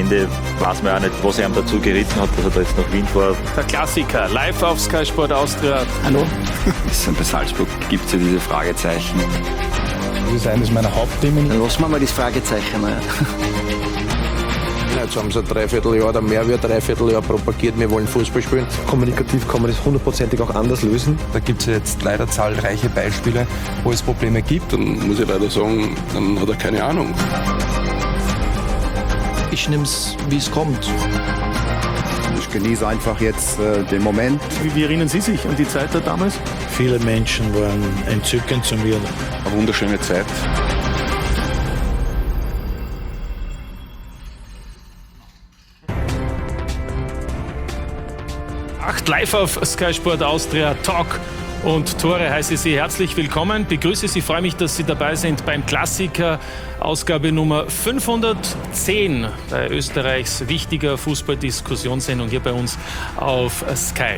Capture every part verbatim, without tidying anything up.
Ende weiß man auch nicht, was er ihm dazu geritten hat, dass er da jetzt nach Wien fährt. Der Klassiker, live auf Sky Sport Austria. Hallo? Bei Salzburg gibt es ja diese Fragezeichen. Das ist eines meiner Hauptthemen. Dann lassen wir mal das Fragezeichen. Jetzt haben sie ein Dreivierteljahr oder mehr wie ein Dreivierteljahr propagiert, wir wollen Fußball spielen. Kommunikativ kann man das hundertprozentig auch anders lösen. Da gibt es ja jetzt leider zahlreiche Beispiele, wo es Probleme gibt. Dann muss ich leider sagen, dann hat er keine Ahnung. Ich nehme es, wie es kommt. Ich genieße einfach jetzt äh, den Moment. Wie, wie erinnern Sie sich an die Zeit da damals? Viele Menschen waren entzückend zu mir. Eine wunderschöne Zeit. Acht live auf Sky Sport Austria, Talk und Tore heiße Sie herzlich willkommen. Begrüße Sie, freue mich, dass Sie dabei sind beim Klassiker, Ausgabe Nummer fünfhundertzehn bei Österreichs wichtiger Fußballdiskussionssendung hier bei uns auf Sky.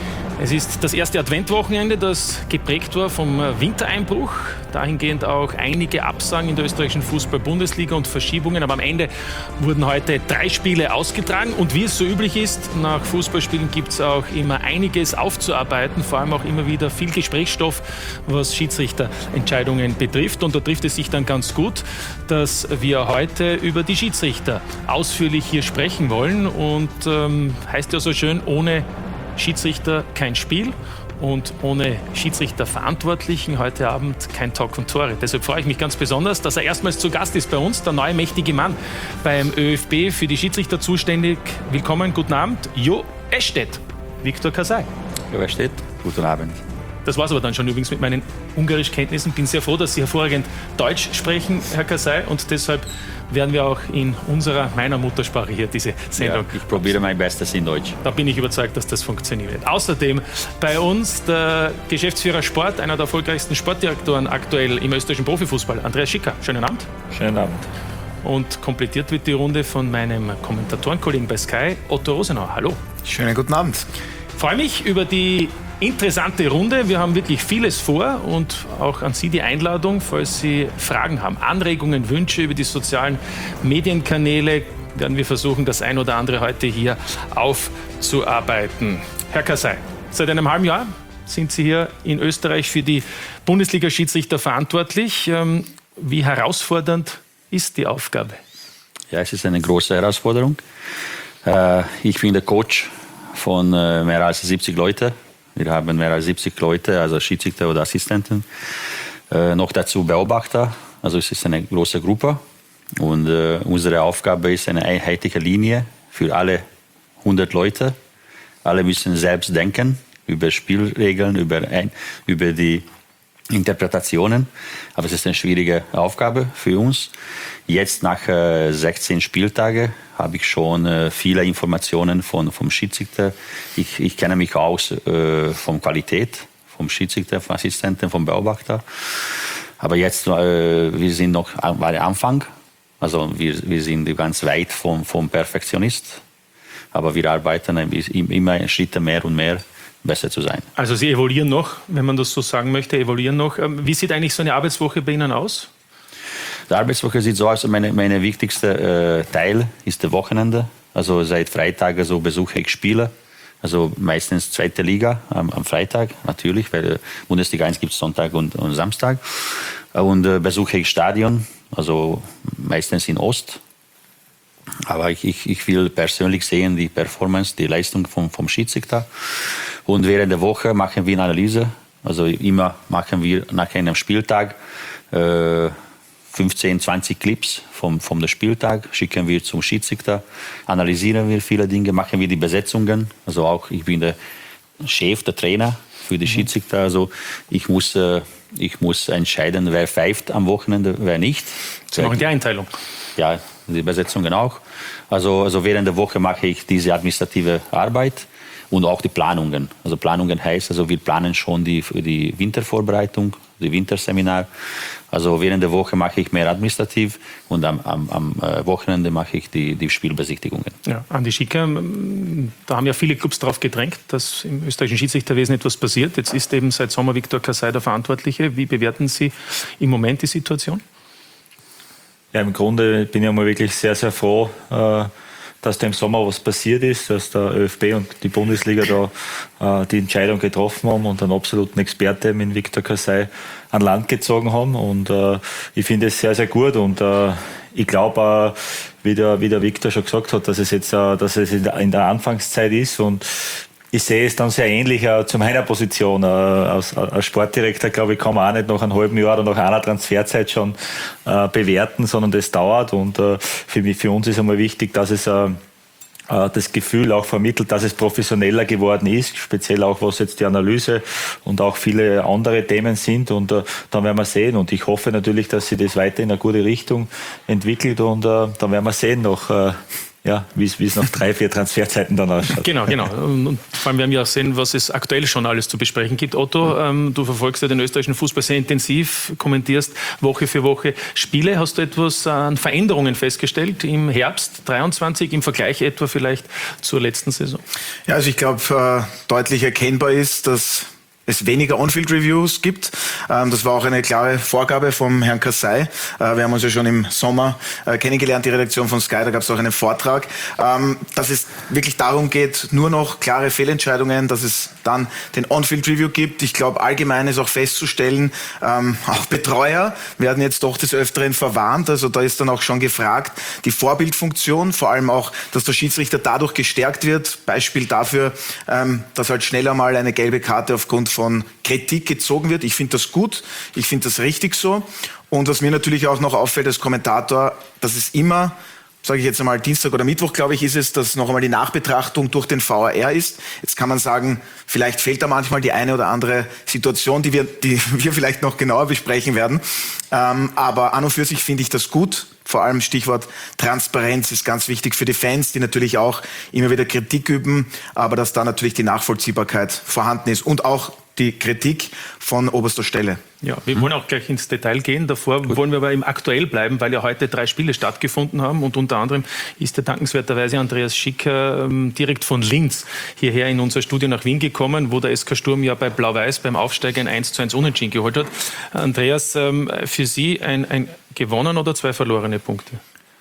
Es ist das erste Adventwochenende, das geprägt war vom Wintereinbruch. Dahingehend auch einige Absagen in der österreichischen Fußball-Bundesliga und Verschiebungen. Aber am Ende wurden heute drei Spiele ausgetragen. Und wie es so üblich ist, nach Fußballspielen gibt es auch immer einiges aufzuarbeiten. Vor allem auch immer wieder viel Gesprächsstoff, was Schiedsrichterentscheidungen betrifft. Und da trifft es sich dann ganz gut, dass wir heute über die Schiedsrichter ausführlich hier sprechen wollen. Und ähm, heißt ja so schön, ohne Schiedsrichter kein Spiel und ohne Schiedsrichterverantwortlichen heute Abend kein Talk und Tore. Deshalb freue ich mich ganz besonders, dass er erstmals zu Gast ist bei uns, der neue mächtige Mann beim ÖFB für die Schiedsrichter zuständig. Willkommen, guten Abend, Jo Estedt, Viktor Kasai. Jo Estedt, guten Abend. Das war es aber dann schon übrigens mit meinen Ungarischkenntnissen. Bin sehr froh, dass Sie hervorragend Deutsch sprechen, Herr Kasai, und deshalb werden wir auch in unserer, meiner Muttersprache hier diese Sendung. Ja, ich probiere mein Bestes in Deutsch. Da bin ich überzeugt, dass das funktioniert. Außerdem bei uns der Geschäftsführer Sport, einer der erfolgreichsten Sportdirektoren aktuell im österreichischen Profifußball, Andreas Schicker. Schönen Abend. Schönen Abend. Und komplettiert wird die Runde von meinem Kommentatorenkollegen bei Sky, Otto Rosenauer. Hallo. Schönen guten Abend. Ich freue mich über die interessante Runde. Wir haben wirklich vieles vor und auch an Sie die Einladung, falls Sie Fragen haben, Anregungen, Wünsche über die sozialen Medienkanäle, werden wir versuchen, das ein oder andere heute hier aufzuarbeiten. Herr Kasai, seit einem halben Jahr sind Sie hier in Österreich für die Bundesliga-Schiedsrichter verantwortlich. Wie herausfordernd ist die Aufgabe? Ja, es ist eine große Herausforderung. Ich bin der Coach von mehr als siebzig Leuten. Wir haben mehr als siebzig Leute, also Schiedsrichter oder Assistenten. Äh, noch dazu Beobachter. Also es ist eine große Gruppe. Und äh, unsere Aufgabe ist eine einheitliche Linie für alle hundert Leute. Alle müssen selbst denken über Spielregeln, über, ein, über die Interpretationen. Aber es ist eine schwierige Aufgabe für uns. Jetzt nach äh, sechzehn Spieltagen habe ich schon äh, viele Informationen von, vom Schiedsrichter. Ich, ich kenne mich aus äh, von Qualität, vom Schiedsrichter, vom Assistenten, vom Beobachter. Aber jetzt, äh, wir sind noch am Anfang. Also wir, wir sind ganz weit vom, vom Perfektionist. Aber wir arbeiten immer Schritte mehr und mehr, besser zu sein. Also Sie evaluieren noch, wenn man das so sagen möchte, evaluieren noch. Wie sieht eigentlich so eine Arbeitswoche bei Ihnen aus? Die Arbeitswoche sieht so aus, meine, meine wichtigste äh, Teil ist das Wochenende. Also seit Freitag so besuche ich Spiele. Also meistens zweite Liga am, am Freitag, natürlich, weil Bundesliga eins gibt es Sonntag und, und Samstag. Und äh, besuche ich Stadion, also meistens in Ost. Aber ich, ich, ich will persönlich sehen die Performance, die Leistung vom, vom Schiedsrichter. Und während der Woche machen wir eine Analyse. Also immer machen wir nach einem Spieltag äh, fünfzehn, zwanzig Clips vom, vom Spieltag, schicken wir zum Schiedsrichter, analysieren wir viele Dinge, machen wir die Besetzungen. Also auch ich bin der Chef, der Trainer für die Schiedsrichter. Also ich muss, äh, ich muss entscheiden, wer pfeift am Wochenende, wer nicht. Sie machen die Einteilung. Ja, die Besetzungen auch. Also, also während der Woche mache ich diese administrative Arbeit und auch die Planungen. Also Planungen heißt, also wir planen schon die, die Wintervorbereitung, die Winterseminar. Also während der Woche mache ich mehr administrativ und am, am, am Wochenende mache ich die, die Spielbesichtigungen. Ja, Andi Schicker, da haben ja viele Clubs darauf gedrängt, dass im österreichischen Schiedsrichterwesen etwas passiert. Jetzt ist eben seit Sommer Viktor Kasai der Verantwortliche. Wie bewerten Sie im Moment die Situation? Ja, im Grunde bin ich einmal wirklich sehr, sehr froh, äh, dass da im Sommer was passiert ist, dass der ÖFB und die Bundesliga da äh, die Entscheidung getroffen haben und einen absoluten Experte mit Viktor Kassai an Land gezogen haben. Und äh, ich finde es sehr, sehr gut. Und äh, ich glaube, äh, wie der, wie der Viktor schon gesagt hat, dass es jetzt äh, dass es in der, in der Anfangszeit ist. Und ich sehe es dann sehr ähnlich äh, zu meiner Position. Äh, als, als Sportdirektor, glaube ich, kann man auch nicht nach einem halben Jahr oder nach einer Transferzeit schon äh, bewerten, sondern das dauert. Und äh, für, mich, für uns ist einmal wichtig, dass es äh, das Gefühl auch vermittelt, dass es professioneller geworden ist, speziell auch was jetzt die Analyse und auch viele andere Themen sind. Und äh, dann werden wir sehen. Und ich hoffe natürlich, dass sich das weiter in eine gute Richtung entwickelt. Und äh, dann werden wir sehen noch. Äh, Ja, wie es nach drei, vier Transferzeiten dann ausschaut. Genau, genau. Und vor allem werden wir auch sehen, was es aktuell schon alles zu besprechen gibt. Otto, ähm, du verfolgst ja den österreichischen Fußball sehr intensiv, kommentierst Woche für Woche Spiele. Hast du etwas an Veränderungen festgestellt im Herbst dreiundzwanzig im Vergleich etwa vielleicht zur letzten Saison? Ja, also ich glaube, äh, deutlich erkennbar ist, dass es weniger On-Field-Reviews gibt. Das war auch eine klare Vorgabe vom Herrn Kassai. Wir haben uns ja schon im Sommer kennengelernt, die Redaktion von Sky, da gab es auch einen Vortrag, dass es wirklich darum geht, nur noch klare Fehlentscheidungen, dass es dann den On-Field-Review gibt. Ich glaube, allgemein ist auch festzustellen, auch Betreuer werden jetzt doch des Öfteren verwarnt. Also da ist dann auch schon gefragt, die Vorbildfunktion, vor allem auch, dass der Schiedsrichter dadurch gestärkt wird. Beispiel dafür, dass halt schneller mal eine gelbe Karte aufgrund von von Kritik gezogen wird. Ich finde das gut, ich finde das richtig so. Und was mir natürlich auch noch auffällt als Kommentator, dass es immer, sage ich jetzt einmal Dienstag oder Mittwoch, glaube ich, ist es, dass noch einmal die Nachbetrachtung durch den V A R ist. Jetzt kann man sagen, vielleicht fehlt da manchmal die eine oder andere Situation, die wir, die wir vielleicht noch genauer besprechen werden. Ähm, aber an und für sich finde ich das gut. Vor allem Stichwort Transparenz ist ganz wichtig für die Fans, die natürlich auch immer wieder Kritik üben, aber dass da natürlich die Nachvollziehbarkeit vorhanden ist und auch die Kritik von oberster Stelle. Ja, wir wollen auch gleich ins Detail gehen. Davor Gut. wollen wir aber im Aktuell bleiben, weil ja heute drei Spiele stattgefunden haben und unter anderem ist der dankenswerterweise Andreas Schicker ähm, direkt von Linz hierher in unser Studio nach Wien gekommen, wo der S K Sturm ja bei Blau-Weiß beim Aufsteiger ein eins zu eins Unentschieden geholt hat. Andreas, ähm, für Sie ein, ein gewonnen oder zwei verlorene Punkte?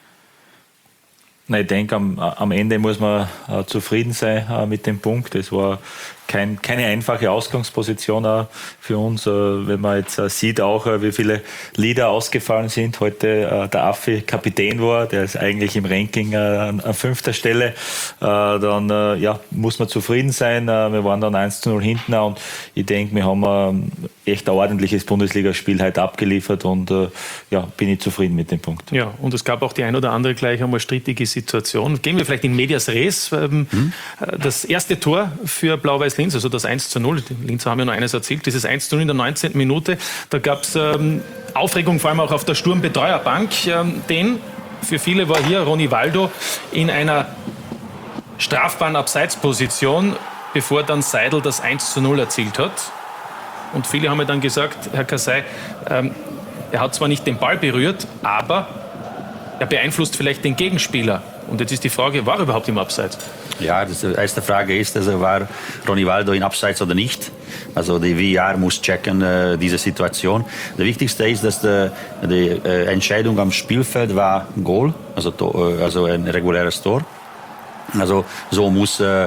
Na, ich denke, am, am Ende muss man äh, zufrieden sein äh, mit dem Punkt. Es war kein, keine einfache Ausgangsposition äh, für uns, äh, wenn man jetzt äh, sieht auch, äh, wie viele Leader ausgefallen sind. Heute äh, der Affi Kapitän war, der ist eigentlich im Ranking äh, an, an fünfter Stelle. Äh, dann äh, ja, muss man zufrieden sein. Äh, wir waren dann eins zu null hinten und ich denke, wir haben äh, echt ein ordentliches Bundesligaspiel heute abgeliefert und äh, ja, bin ich zufrieden mit dem Punkt. Ja, und es gab auch die ein oder andere gleich einmal strittige Situation. Gehen wir vielleicht in Medias Res. Ähm, hm? Das erste Tor für Blau-Weiß Linz, also das eins zu null. Die Linzer haben ja noch eines erzielt. Dieses eins zu null in der neunzehnten Minute. Da gab es ähm, Aufregung, vor allem auch auf der Sturmbetreuerbank. Ähm, denn für viele war hier Ronny Waldo in einer strafbaren Abseitsposition, bevor dann Seidel das eins zu null erzielt hat. Und viele haben mir dann gesagt, Herr Kassai, ähm, er hat zwar nicht den Ball berührt, aber er beeinflusst vielleicht den Gegenspieler. Und jetzt ist die Frage, war er überhaupt im Abseits? Ja, die erste Frage ist, also war Ronny Waldo in Abseits oder nicht? Also die V A R muss checken äh, diese Situation. Das Wichtigste ist, dass die, die äh, Entscheidung am Spielfeld war Goal, also, äh, also ein reguläres Tor. Also so muss äh,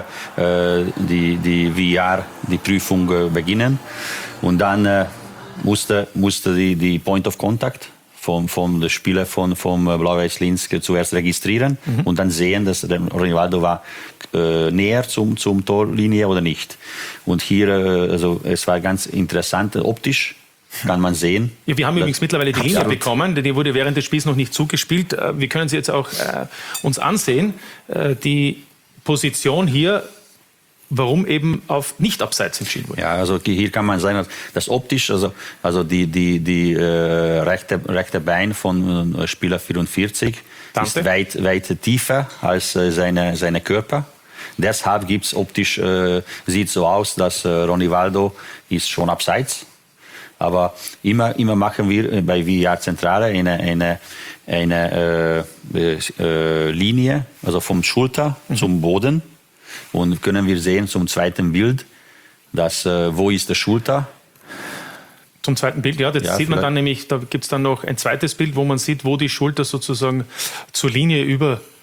die, die V A R die Prüfung äh, beginnen. Und dann äh, musste, musste die, die Point of Contact vom, vom Spieler von vom Blau-Weiß Linz zuerst registrieren mhm. und dann sehen, dass der Ronny Waldo war äh, näher zum, zum Torlinie oder nicht. Und hier, äh, also es war ganz interessant, optisch kann man sehen. Ja, wir haben übrigens mittlerweile die Linie absolut. bekommen, denn die wurde während des Spiels noch nicht zugespielt. Wir können sie jetzt auch äh, uns ansehen. Äh, die Position hier, warum eben auf Nicht-Abseits entschieden wurde. Ja, also hier kann man sagen, dass optisch, also, also die, die, die äh, rechte, rechte Bein von äh, Spieler vierundvierzig Dante. Ist weit, weit tiefer als äh, seine, seine Körper. Deshalb gibt's optisch, äh, sieht so aus, dass äh, Ronny Waldo ist schon abseits. Aber immer, immer machen wir bei V A R Zentrale eine, eine, eine äh, äh, Linie, also vom Schulter mhm. zum Boden. Und können wir sehen zum zweiten Bild, dass, äh, wo ist der Schulter? Zum zweiten Bild, ja, das ja, sieht man dann nämlich, da gibt es dann noch ein zweites Bild, wo man sieht, wo die Schulter sozusagen zur Linie über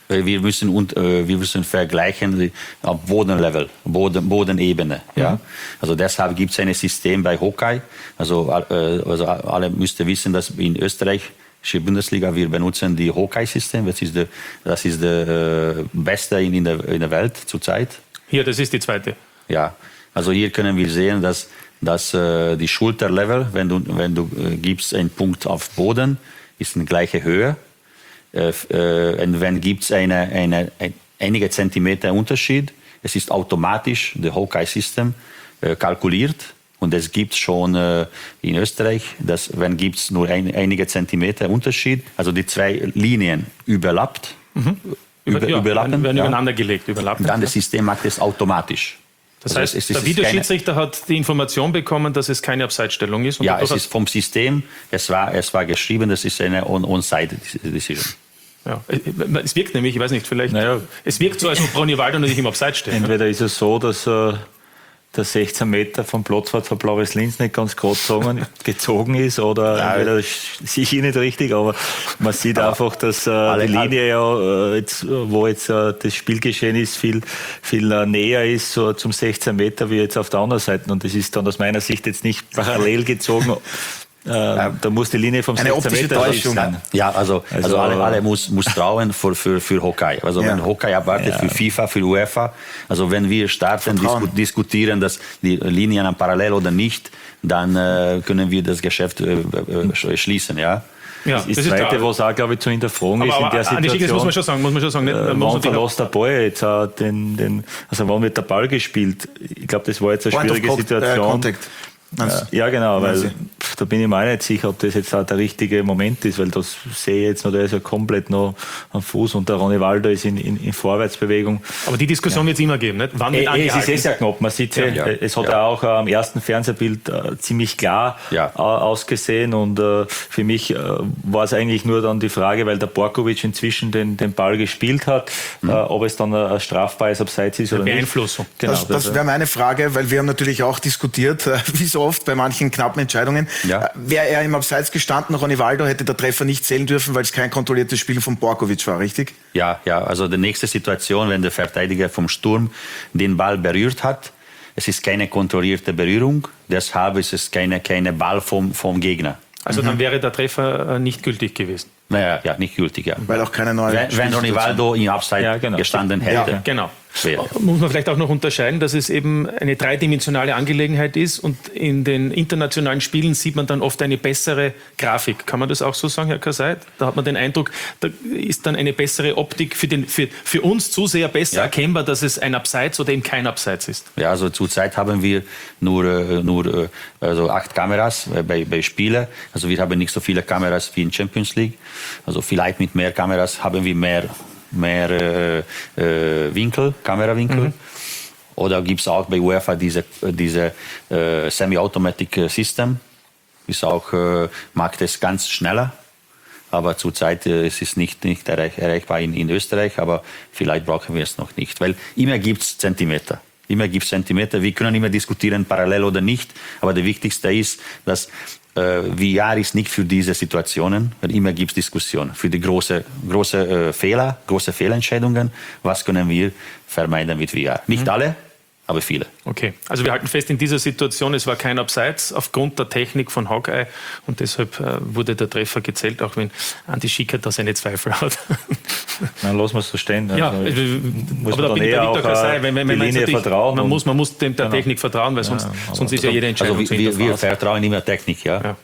Wir müssen, und, äh, wir müssen vergleichen auf Bodenlevel, Boden, Bodenebene. Ja? Mhm. Also deshalb gibt es ein System bei Hockey. Also, äh, also alle müssten wissen, dass in Österreich Bundesliga wir benutzen die Hockey-System. Das ist das das ist das äh, Beste in, in, der, in der Welt zurzeit. Hier, das ist die zweite. Ja, also hier können wir sehen, dass, dass äh, die Schulterlevel, wenn du, wenn du äh, gibst einen Punkt auf Boden, ist in gleiche Höhe. Äh, äh, und wenn gibt es eine, eine, ein, einige Zentimeter Unterschied, es ist automatisch, das Hockey-System äh, kalkuliert. Und es gibt schon äh, in Österreich, dass wenn gibt es nur ein, einige Zentimeter Unterschied, also die zwei Linien überlappt, mhm. über, ja, überlappen, werden ja. übereinander gelegt, überlappen. Dann das System macht es automatisch. Das also heißt, es, es der Videoschiedsrichter hat die Information bekommen, dass es keine Abseitsstellung ist. Und ja, es ist vom System, es war, es war geschrieben, das ist eine On-Side-Decision. Ja, es wirkt nämlich, ich weiß nicht, vielleicht, naja, es wirkt so, als ob Ronny-Waldo nicht im Abseits steht. Entweder ist es so, dass äh, der sechzehn Meter vom Platzwart von Blaues Linz nicht ganz gerade gezogen ist, oder ja, entweder sehe ich nicht richtig, aber man sieht aber einfach, dass äh, alle, die Linie, ja, äh, jetzt, wo jetzt äh, das Spielgeschehen ist, viel, viel äh, näher ist so zum sechzehn Meter wie jetzt auf der anderen Seite. Und das ist dann aus meiner Sicht jetzt nicht parallel gezogen. Äh, ja. Da muss die Linie vom eine sechzehn Meter Täuschung sein. Ja, also, also, also alle, alle muss, muss trauen für, für, für Hockey. Also ja. wenn Hockey erwartet, ja. für FIFA, für UEFA, also wenn wir starten, disku diskutieren, dass die Linien parallel oder nicht, dann äh, können wir das Geschäft äh, äh, schließen, ja. Ja, das ist das Zweite, klar. Was auch, glaube ich, zu hinterfragen aber, ist, in der Situation. An die das muss man schon sagen, muss man schon sagen. Nicht, äh, wann verlässt der Ball jetzt auch den, den, also wann wird der Ball gespielt? Ich glaube, das war jetzt eine Point schwierige Situation. Äh, Ja, ja, genau, weil pff, da bin ich mir auch nicht sicher, ob das jetzt auch der richtige Moment ist, weil das sehe ich jetzt noch, der ist ja komplett noch am Fuß und der Ronny-Waldo ist in, in, in Vorwärtsbewegung. Aber die Diskussion ja. wird es immer geben, nicht? Wann wird e, es ist eh sehr knapp, man sieht ja, ja. es hat ja auch äh, am ersten Fernsehbild äh, ziemlich klar ja. äh, ausgesehen und äh, für mich äh, war es eigentlich nur dann die Frage, weil der Borkovic inzwischen den, den Ball gespielt hat, mhm. äh, ob es dann ein strafbares Abseits ist oder nicht. Beeinflussung. Genau, das das wäre meine Frage, weil wir haben natürlich auch diskutiert, äh, wie so oft bei manchen knappen Entscheidungen. Ja. Wäre er im Abseits gestanden, Ronny-Waldo, hätte der Treffer nicht zählen dürfen, weil es kein kontrolliertes Spiel von Borkovic war, richtig? Ja, ja, also die nächste Situation, wenn der Verteidiger vom Sturm den Ball berührt hat, es ist keine kontrollierte Berührung, deshalb ist es keine, keine Ball vom, vom Gegner. Also mhm. dann wäre der Treffer nicht gültig gewesen? Naja, ja, nicht gültig, ja. Weil auch keine neue... Wenn, wenn Ronny-Waldo im Abseits ja, genau. gestanden hätte. Ja, genau. Wäre. Muss man vielleicht auch noch unterscheiden, dass es eben eine dreidimensionale Angelegenheit ist und in den internationalen Spielen sieht man dann oft eine bessere Grafik. Kann man das auch so sagen, Herr Kasai? Da hat man den Eindruck, da ist dann eine bessere Optik für, den, für, für uns Zuseher besser ja. erkennbar, dass es ein Abseits oder eben kein Abseits ist. Ja, also zurzeit haben wir nur, nur also acht Kameras bei, bei Spielen. Also wir haben nicht so viele Kameras wie in Champions League. Also vielleicht mit mehr Kameras haben wir mehr mehr äh, äh, Winkel, Kamerawinkel. Mhm. Oder gibt es auch bei UEFA diese, diese äh, Semi-Automatic System. Ist auch, äh, macht es ganz schneller. Aber zurzeit äh, es ist es nicht, nicht erreich, erreichbar in, in Österreich, aber vielleicht brauchen wir es noch nicht. Weil immer gibt es Zentimeter. Immer gibt es Zentimeter. Wir können immer diskutieren, parallel oder nicht. Aber das Wichtigste ist, dass äh, V R ist nicht für diese Situationen, weil immer gibt es Diskussionen. Für die großen große, äh, Fehler, große Fehlentscheidungen, was können wir vermeiden mit V R? Nicht mhm. alle, aber viele. Okay, also wir halten fest, in dieser Situation, es war kein Abseits aufgrund der Technik von Hawkeye und deshalb äh, wurde der Treffer gezählt, auch wenn Andi Schickert da seine Zweifel hat. Dann lassen wir es so stehen. Ja, also, muss aber da bin ich der Victor Kasai, wenn, wenn, wenn Linie vertrauen. Man muss, man muss dem, der genau. Technik vertrauen, weil sonst, ja, sonst ist ja jede Entscheidung also wir, wir vertrauen immer Technik, ja. ja.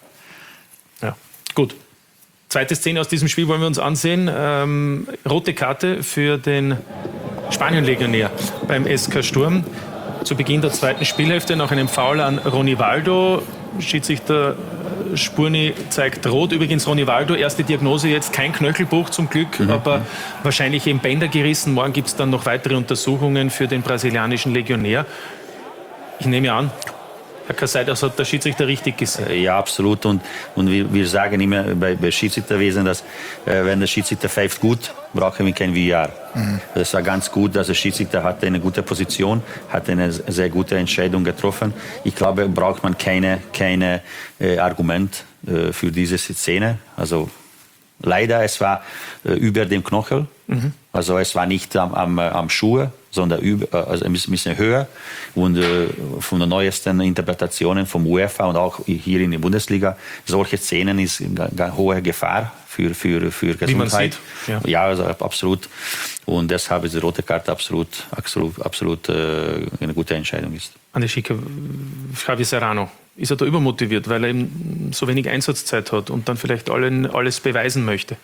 Ja, gut. Zweite Szene aus diesem Spiel wollen wir uns ansehen. Ähm, rote Karte für den Spanien-Legionär beim S K Sturm. Zu Beginn der zweiten Spielhälfte nach einem Foul an Ronny-Waldo. Schiedsrichter Spurni zeigt rot. Übrigens Ronny-Waldo, erste Diagnose jetzt, kein Knöchelbruch zum Glück, mhm. aber wahrscheinlich eben Bänder gerissen. Morgen gibt es dann noch weitere Untersuchungen für den brasilianischen Legionär. Ich nehme an, Herr Kasai, das hat der Schiedsrichter richtig gesehen. Ja, absolut. Und, und wir, wir sagen immer bei, bei Schiedsrichterwesen, dass äh, wenn der Schiedsrichter pfeift gut, brauchen wir kein V R. Mhm. Das war ganz gut, dass der Schiedsrichter hatte eine gute Position, hat eine sehr gute Entscheidung getroffen. Ich glaube, braucht man keine, keine äh, Argument äh, für diese Szene. Also leider, es war äh, über dem Knöchel. Mhm. Also es war nicht am, am, am Schuh, sondern über, also ein bisschen höher. Und äh, von den neuesten Interpretationen vom UEFA und auch hier in der Bundesliga, solche Szenen ist eine hohe Gefahr für, für, für Gesundheit. Wie man sieht. Ja, ja, also absolut. Und deshalb ist die rote Karte absolut, absolut, absolut äh, eine gute Entscheidung ist. Andi Schicker, Javi Serrano, ist er da übermotiviert, weil er eben so wenig Einsatzzeit hat und dann vielleicht allen, alles beweisen möchte?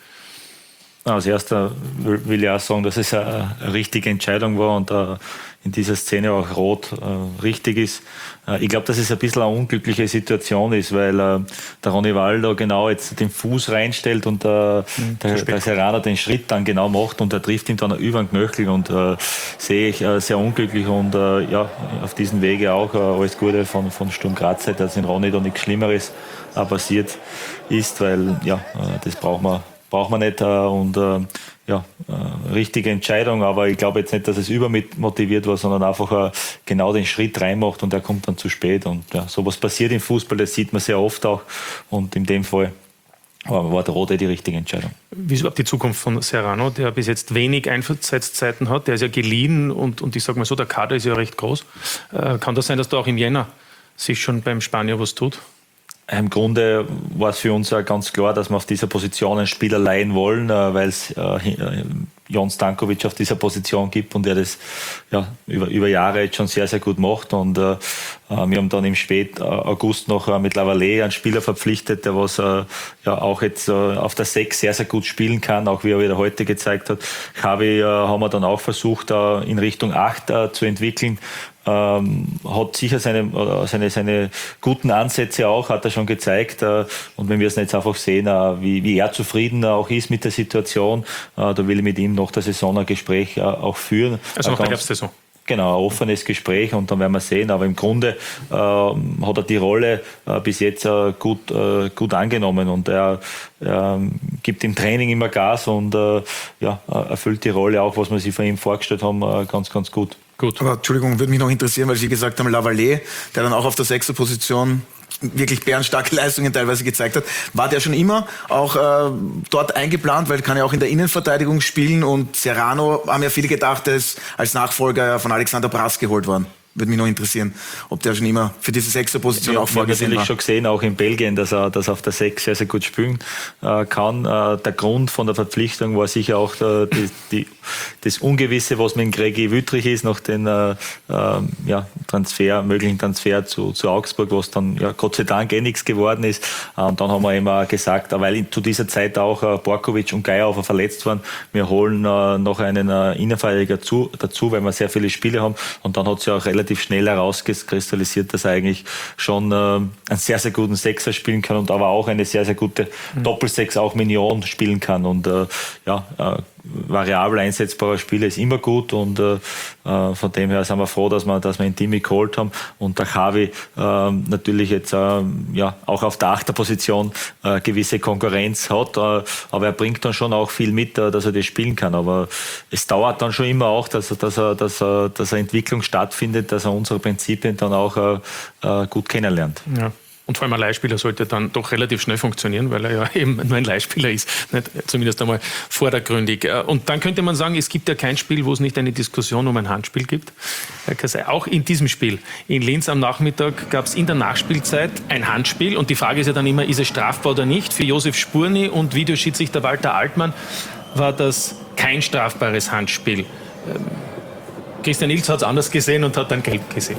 Als erster will ich auch sagen, dass es eine, eine richtige Entscheidung war und uh, in dieser Szene auch rot uh, richtig ist. Uh, ich glaube, dass es ein bisschen eine unglückliche Situation ist, weil uh, der Ronaldo genau jetzt den Fuß reinstellt und uh, mhm, der, der Serrano den Schritt dann genau macht und er trifft ihn dann über den Knöchel und uh, sehe ich uh, sehr unglücklich und uh, ja, auf diesem Wege auch uh, alles Gute von, von Sturm Graz, dass in Ronaldo nichts Schlimmeres uh, passiert ist, weil ja, uh, das braucht man braucht man nicht äh, und äh, ja, äh, richtige Entscheidung, aber ich glaube jetzt nicht, dass es übermotiviert war, sondern einfach äh, genau den Schritt reinmacht und er kommt dann zu spät und ja, sowas passiert im Fußball, das sieht man sehr oft auch und in dem Fall war der Rote die richtige Entscheidung. Wie ist überhaupt die Zukunft von Serrano, der bis jetzt wenig Einsatzzeiten hat, der ist ja geliehen und, und ich sage mal so, der Kader ist ja recht groß. Äh, kann das sein, dass da auch im Jänner sich schon beim Spanier was tut? Im Grunde war es für uns ja ganz klar, dass wir auf dieser Position einen Spieler leihen wollen, weil es äh, Jon Stankovic auf dieser Position gibt und er das ja, über, über Jahre jetzt schon sehr, sehr gut macht. Und äh, wir haben dann im Spät August noch äh, mit Lavallée einen Spieler verpflichtet, der was äh, ja auch jetzt äh, auf der sechs sehr, sehr gut spielen kann, auch wie er wieder heute gezeigt hat. Javi äh, haben wir dann auch versucht, äh, in Richtung acht äh, zu entwickeln. Ähm, hat sicher seine, seine, seine guten Ansätze auch, hat er schon gezeigt. Äh, und wenn wir es jetzt einfach sehen, äh, wie, wie er zufrieden auch ist mit der Situation, äh, da will ich mit ihm nach der Saison ein Gespräch äh, auch führen. Also nach der Herbstsaison? Genau, ein offenes Gespräch und dann werden wir sehen. Aber im Grunde äh, hat er die Rolle äh, bis jetzt äh, gut, äh, gut angenommen und er äh, gibt im Training immer Gas und äh, ja, erfüllt die Rolle auch, was wir sich von ihm vorgestellt haben, äh, ganz, ganz gut. Gut. Aber Entschuldigung, würde mich noch interessieren, weil Sie gesagt haben, Lavallée, der dann auch auf der sechster Position wirklich bärenstarke Leistungen teilweise gezeigt hat. War der schon immer auch äh, dort eingeplant, weil kann ja auch in der Innenverteidigung spielen und Serrano, haben ja viele gedacht, der ist als Nachfolger von Alexander Brass geholt worden. Würde mich noch interessieren, ob der schon immer für diese sechste Position auch vorgesehen war. Ich habe natürlich schon gesehen, auch in Belgien, dass er, dass er auf der sechs sehr, sehr gut spielen äh, kann. Äh, der Grund von der Verpflichtung war sicher auch der, die, die, das Ungewisse, was mit Gregi Wüttrich ist, nach dem äh, äh, ja, Transfer, möglichen Transfer zu, zu Augsburg, was dann ja, Gott sei Dank eh nichts geworden ist. Äh, und dann haben wir immer gesagt, weil in, zu dieser Zeit auch äh, Borkovic und Geierhofer verletzt waren, wir holen äh, noch einen äh, Innenverteidiger zu, dazu, weil wir sehr viele Spiele haben. Und dann hat es ja auch relativ relativ schnell herauskristallisiert, dass er eigentlich schon äh, einen sehr, sehr guten Sechser spielen kann und aber auch eine sehr, sehr gute mhm. Doppelsechs, auch Mignon spielen kann. Und äh, ja, äh, variabel einsetzbarer Spieler ist immer gut und äh, von dem her sind wir froh, dass wir, dass wir ihn Timmy geholt haben und der Javi äh, natürlich jetzt äh, ja, auch auf der Achterposition äh, gewisse Konkurrenz hat, äh, aber er bringt dann schon auch viel mit, äh, dass er das spielen kann, aber es dauert dann schon immer auch, dass, dass, er, dass, er, dass er Entwicklung stattfindet, dass er unsere Prinzipien dann auch äh, äh, gut kennenlernt. Ja. Und vor allem ein Leihspieler sollte dann doch relativ schnell funktionieren, weil er ja eben nur ein Leihspieler ist, nicht? Zumindest einmal vordergründig. Und dann könnte man sagen, es gibt ja kein Spiel, wo es nicht eine Diskussion um ein Handspiel gibt. Herr Kasai, auch in diesem Spiel in Linz am Nachmittag gab es in der Nachspielzeit ein Handspiel und die Frage ist ja dann immer, ist es strafbar oder nicht? Für Josef Spurny und Videoschiedsrichter Walter Altmann war das kein strafbares Handspiel. Christian Ilz hat es anders gesehen und hat dann gelb gesehen.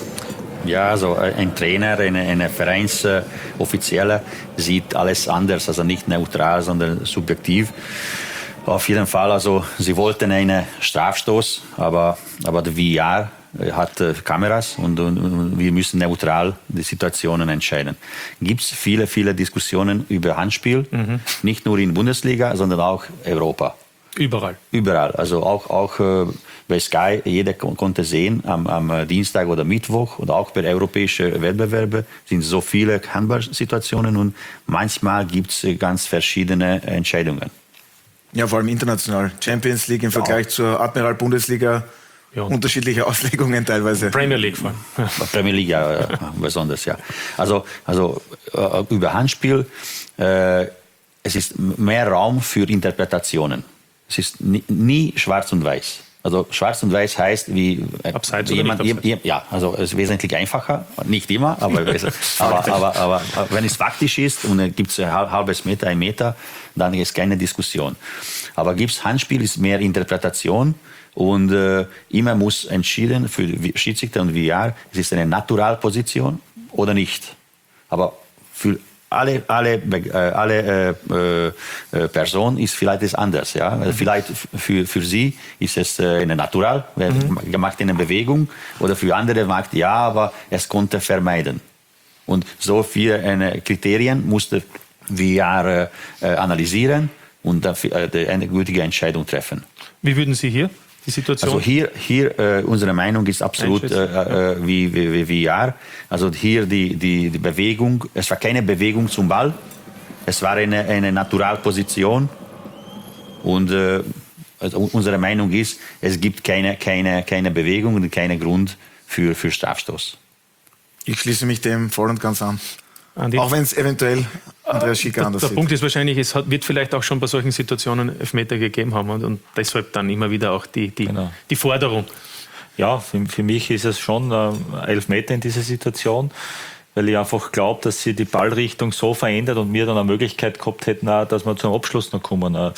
Ja, also ein Trainer, eine, eine Vereinsoffizielle sieht alles anders, also nicht neutral, sondern subjektiv. Auf jeden Fall, also sie wollten einen Strafstoß, aber, aber der V R hat Kameras und, und, und wir müssen neutral die Situationen entscheiden. Gibt es viele, viele Diskussionen über Handspiel, mhm. nicht nur in der Bundesliga, sondern auch Europa. Überall. Überall. Also auch, auch äh, bei Sky, jeder konnte sehen, am, am Dienstag oder Mittwoch oder auch bei europäischen Wettbewerben sind so viele Handballsituationen und manchmal gibt es ganz verschiedene Entscheidungen. Ja, vor allem international. Champions League im Vergleich ja. zur Admiral-Bundesliga. Ja, unterschiedliche Auslegungen teilweise. Premier League vor allem. Ja. Premier League, ja, ja, besonders, ja. Also, also äh, über Handspiel, äh, es ist mehr Raum für Interpretationen. es ist nie, nie schwarz und weiß. Also schwarz und weiß heißt, wie Abseits wie oder jemand, nicht ja, also es ist wesentlich einfacher, nicht immer, aber, aber, aber, aber, aber wenn es faktisch ist und es gibt ein halbes Meter, ein Meter, dann ist keine Diskussion. Aber gibt es Handspiel, ist mehr Interpretation und äh, immer muss entschieden für Schiedsrichter und V R, es ist eine Naturalposition oder nicht. Aber für alle, alle, äh, alle äh, äh, Personen ist vielleicht es anders. Ja? Also vielleicht für, für sie ist es äh, eine Natural, mhm. macht eine Bewegung, oder für andere macht ja, aber es konnte vermeiden. Und so viele äh, Kriterien musste V R äh, analysieren und dafür, äh, eine gültige Entscheidung treffen. Wie würden Sie hier die Situation? Also hier, hier äh, unsere Meinung ist absolut äh, äh, wie, wie, wie V R. Also hier die, die, die Bewegung, es war keine Bewegung zum Ball, es war eine, eine Naturalposition. Und äh, also unsere Meinung ist, es gibt keine, keine, keine Bewegung und keinen Grund für, für Strafstoß. Ich schließe mich dem voll und ganz an. Andi? Auch wenn es eventuell Andreas Schicker der, anders der sieht. Punkt ist wahrscheinlich, es hat, wird vielleicht auch schon bei solchen Situationen Elfmeter gegeben haben und, und deshalb dann immer wieder auch die, die, Genau. die Forderung. Ja, für, für mich ist es schon äh, Elfmeter in dieser Situation, weil ich einfach glaube, dass sie die Ballrichtung so verändert und wir dann eine Möglichkeit gehabt hätten, auch, dass wir zum Abschluss noch kommen. Äh,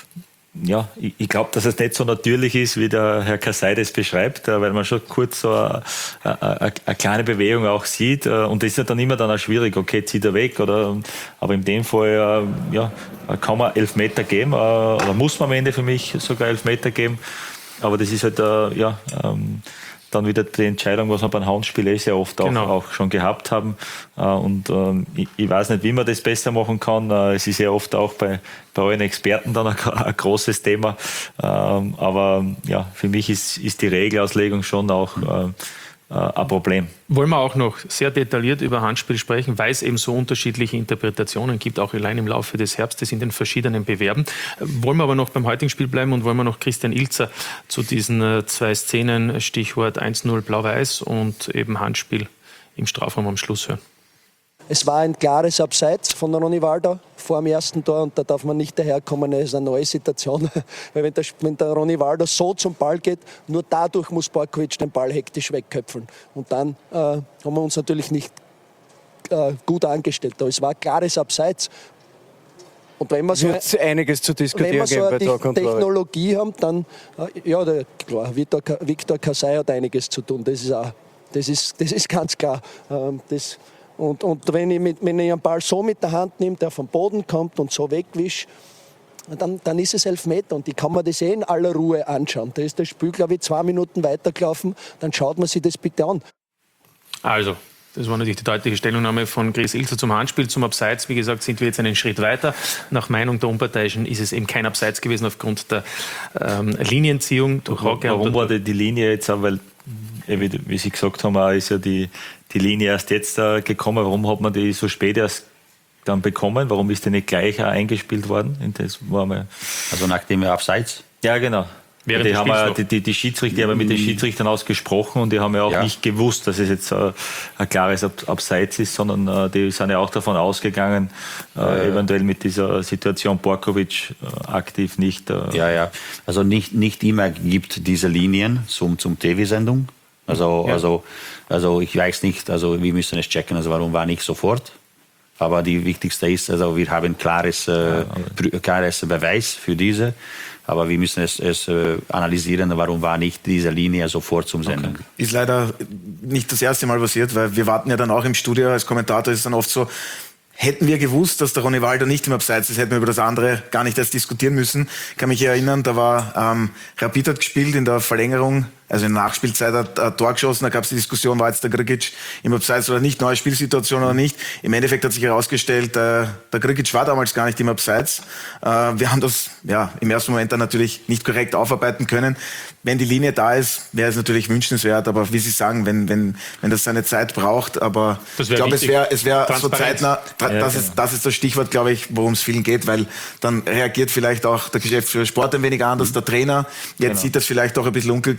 Ja, ich, ich glaube, dass es nicht so natürlich ist, wie der Herr Kasai das beschreibt, weil man schon kurz so eine, eine, eine kleine Bewegung auch sieht. Und das ist ja dann immer dann auch schwierig, okay, zieht er weg, oder? Aber in dem Fall, ja, kann man Elfmeter geben, oder muss man am Ende für mich sogar Elfmeter geben. Aber das ist halt, ja, dann wieder die Entscheidung, was wir beim Handspiel eh sehr oft auch, genau. auch schon gehabt haben. Und ähm, ich, ich weiß nicht, wie man das besser machen kann. Es ist ja oft auch bei, bei allen Experten dann ein, ein großes Thema. Ähm, aber ja, für mich ist, ist die Regelauslegung schon auch äh, ein Problem. Wollen wir auch noch sehr detailliert über Handspiel sprechen, weil es eben so unterschiedliche Interpretationen gibt, auch allein im Laufe des Herbstes in den verschiedenen Bewerben. Wollen wir aber noch beim heutigen Spiel bleiben und wollen wir noch Christian Ilzer zu diesen zwei Szenen, Stichwort eins null Blau-Weiß und eben Handspiel im Strafraum am Schluss hören. Es war ein klares Abseits von Ronny Waldau vor dem ersten Tor und da darf man nicht daherkommen, es ist eine neue Situation. Weil wenn der, wenn der Ronny Waldau so zum Ball geht, nur dadurch muss Borkovic den Ball hektisch wegköpfeln. Und dann äh, haben wir uns natürlich nicht äh, gut angestellt. Aber es war ein klares Abseits. Und wenn wir so, Wird einiges zu diskutieren wenn wir so eine geben bei Technologie haben, dann, äh, ja, der, klar, Victor, Victor Kasai hat einiges zu tun. Das ist, auch, das ist, das ist ganz klar. Ähm, das, Und, und wenn, ich mit, wenn ich einen Ball so mit der Hand nehme, der vom Boden kommt und so wegwische, dann, dann ist es Elfmeter. Und ich kann mir das eh in aller Ruhe anschauen. Da ist das Spiel, glaube ich, zwei Minuten weitergelaufen. Dann schaut man sich das bitte an. Also, das war natürlich die deutliche Stellungnahme von Chris Ilzer zum Handspiel, zum Abseits. Wie gesagt, sind wir jetzt einen Schritt weiter. Nach Meinung der Unparteiischen ist es eben kein Abseits gewesen aufgrund der ähm, Linienziehung durch Hocke. Warum war die Linie jetzt auch? Weil, wie, wie Sie gesagt haben, ist ja die, die Linie erst jetzt äh, gekommen. Warum hat man die so spät erst dann bekommen? Warum ist die nicht gleich auch eingespielt worden? Das war mal Also nachdem er Abseits? Ja, genau. Während die, des haben Spiels ja, noch. die, die, die Schiedsrichter, die haben mit den Schiedsrichtern ausgesprochen und die haben ja auch Ja. nicht gewusst, dass es jetzt äh, ein klares Ab Abseits ist, sondern äh, die sind ja auch davon ausgegangen, äh, Ja, ja. eventuell mit dieser Situation Borkovic äh, aktiv nicht. Äh, Ja, ja. Also nicht, nicht immer gibt diese Linien zum, zum T V-Sendung. Also, Ja. also, also ich weiß nicht, also wir müssen es checken, also warum war nicht sofort. Aber die wichtigste ist, also wir haben klares, äh, klares Beweis für diese. Aber wir müssen es, es äh, analysieren, warum war nicht diese Linie sofort zum Senden. Okay. Ist leider nicht das erste Mal passiert, weil wir warten ja dann auch im Studio, als Kommentator ist es dann oft so, hätten wir gewusst, dass der Ronny Waldau nicht im Abseits ist, hätten wir über das andere gar nicht erst diskutieren müssen. Ich kann mich erinnern, da war ähm, Rapid hat gespielt in der Verlängerung, also in der Nachspielzeit hat ein Tor geschossen, da gab es die Diskussion, war jetzt der Grigic im Abseits oder nicht, neue Spielsituation oder nicht. Im Endeffekt hat sich herausgestellt, äh, der Grigic war damals gar nicht im Abseits. Äh, wir haben das ja im ersten Moment dann natürlich nicht korrekt aufarbeiten können. Wenn die Linie da ist, wäre es natürlich wünschenswert, aber wie Sie sagen, wenn, wenn, wenn das seine Zeit braucht, aber Das ich wär glaube, es wichtig. wäre es wär so Transparenz. zeitnah, Ja, das, genau. ist, das ist das Stichwort, glaube ich, worum es vielen geht, weil dann reagiert vielleicht auch der Geschäftsführer Sport ein wenig anders, der Trainer. Jetzt Genau. sieht das vielleicht auch ein bisschen unglücklich aus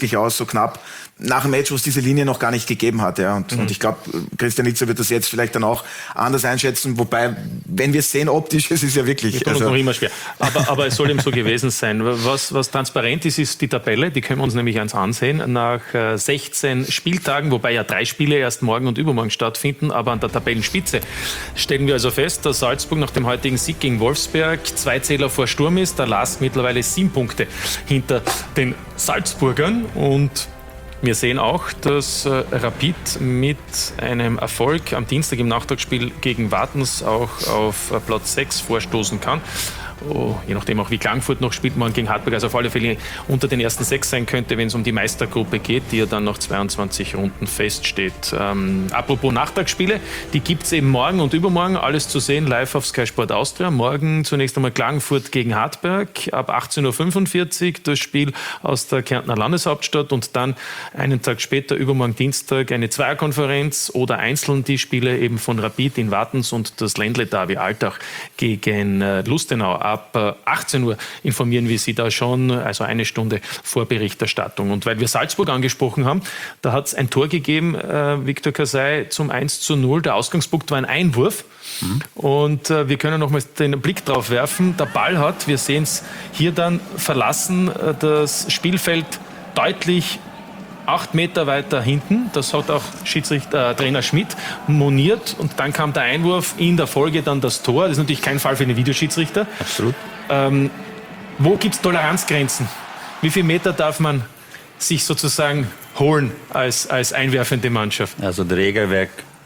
so knapp, nach dem Match, wo es diese Linie noch gar nicht gegeben hat. Ja. Und, mhm. und ich glaube, Christian Ilzer wird das jetzt vielleicht dann auch anders einschätzen. Wobei, wenn wir es sehen optisch, es ist ja wirklich... Wir tun also uns noch immer schwer. Aber, aber es soll eben so gewesen sein. Was, was transparent ist, ist die Tabelle. Die können wir uns nämlich eins ansehen. Nach äh, sechzehn Spieltagen, wobei ja drei Spiele erst morgen und übermorgen stattfinden, aber an der Tabellenspitze stellen wir also fest, dass Salzburg nach dem heutigen Sieg gegen Wolfsberg zwei Zähler vor Sturm ist. Der Lask mittlerweile sieben Punkte hinter den Salzburgern. Und wir sehen auch, dass äh, Rapid mit einem Erfolg am Dienstag im Nachtragsspiel gegen Wartens auch auf äh, Platz sechs vorstoßen kann. Oh, je nachdem auch wie Klagenfurt noch spielt, morgen gegen Hartberg, also auf alle Fälle unter den ersten sechs sein könnte, wenn es um die Meistergruppe geht, die ja dann nach zweiundzwanzig Runden feststeht. Ähm, apropos Nachtragsspiele, die gibt es eben morgen und übermorgen, alles zu sehen live auf Sky Sport Austria. Morgen zunächst einmal Klagenfurt gegen Hartberg, ab achtzehn Uhr fünfundvierzig das Spiel aus der Kärntner Landeshauptstadt und dann einen Tag später, übermorgen Dienstag, eine Zweierkonferenz oder einzeln die Spiele eben von Rapid in Wartens und das Ländle-Derby Altach gegen äh, Lustenau. Ab achtzehn Uhr informieren wir Sie da schon, also eine Stunde vor Berichterstattung. Und weil wir Salzburg angesprochen haben, da hat es ein Tor gegeben, äh, Viktor Kasai zum eins zu null. Der Ausgangspunkt war ein Einwurf. Mhm. Und äh, wir können noch mal den Blick drauf werfen. Der Ball hat, wir sehen es hier dann, verlassen äh, das Spielfeld deutlich acht Meter weiter hinten. Das hat auch Schiedsrichter, äh, Trainer Schmidt moniert. Und dann kam der Einwurf, in der Folge dann das Tor. Das ist natürlich kein Fall für den Videoschiedsrichter. Absolut. Ähm, wo gibt es Toleranzgrenzen? Wie viele Meter darf man sich sozusagen holen als, als einwerfende Mannschaft? Also der Regelwerk,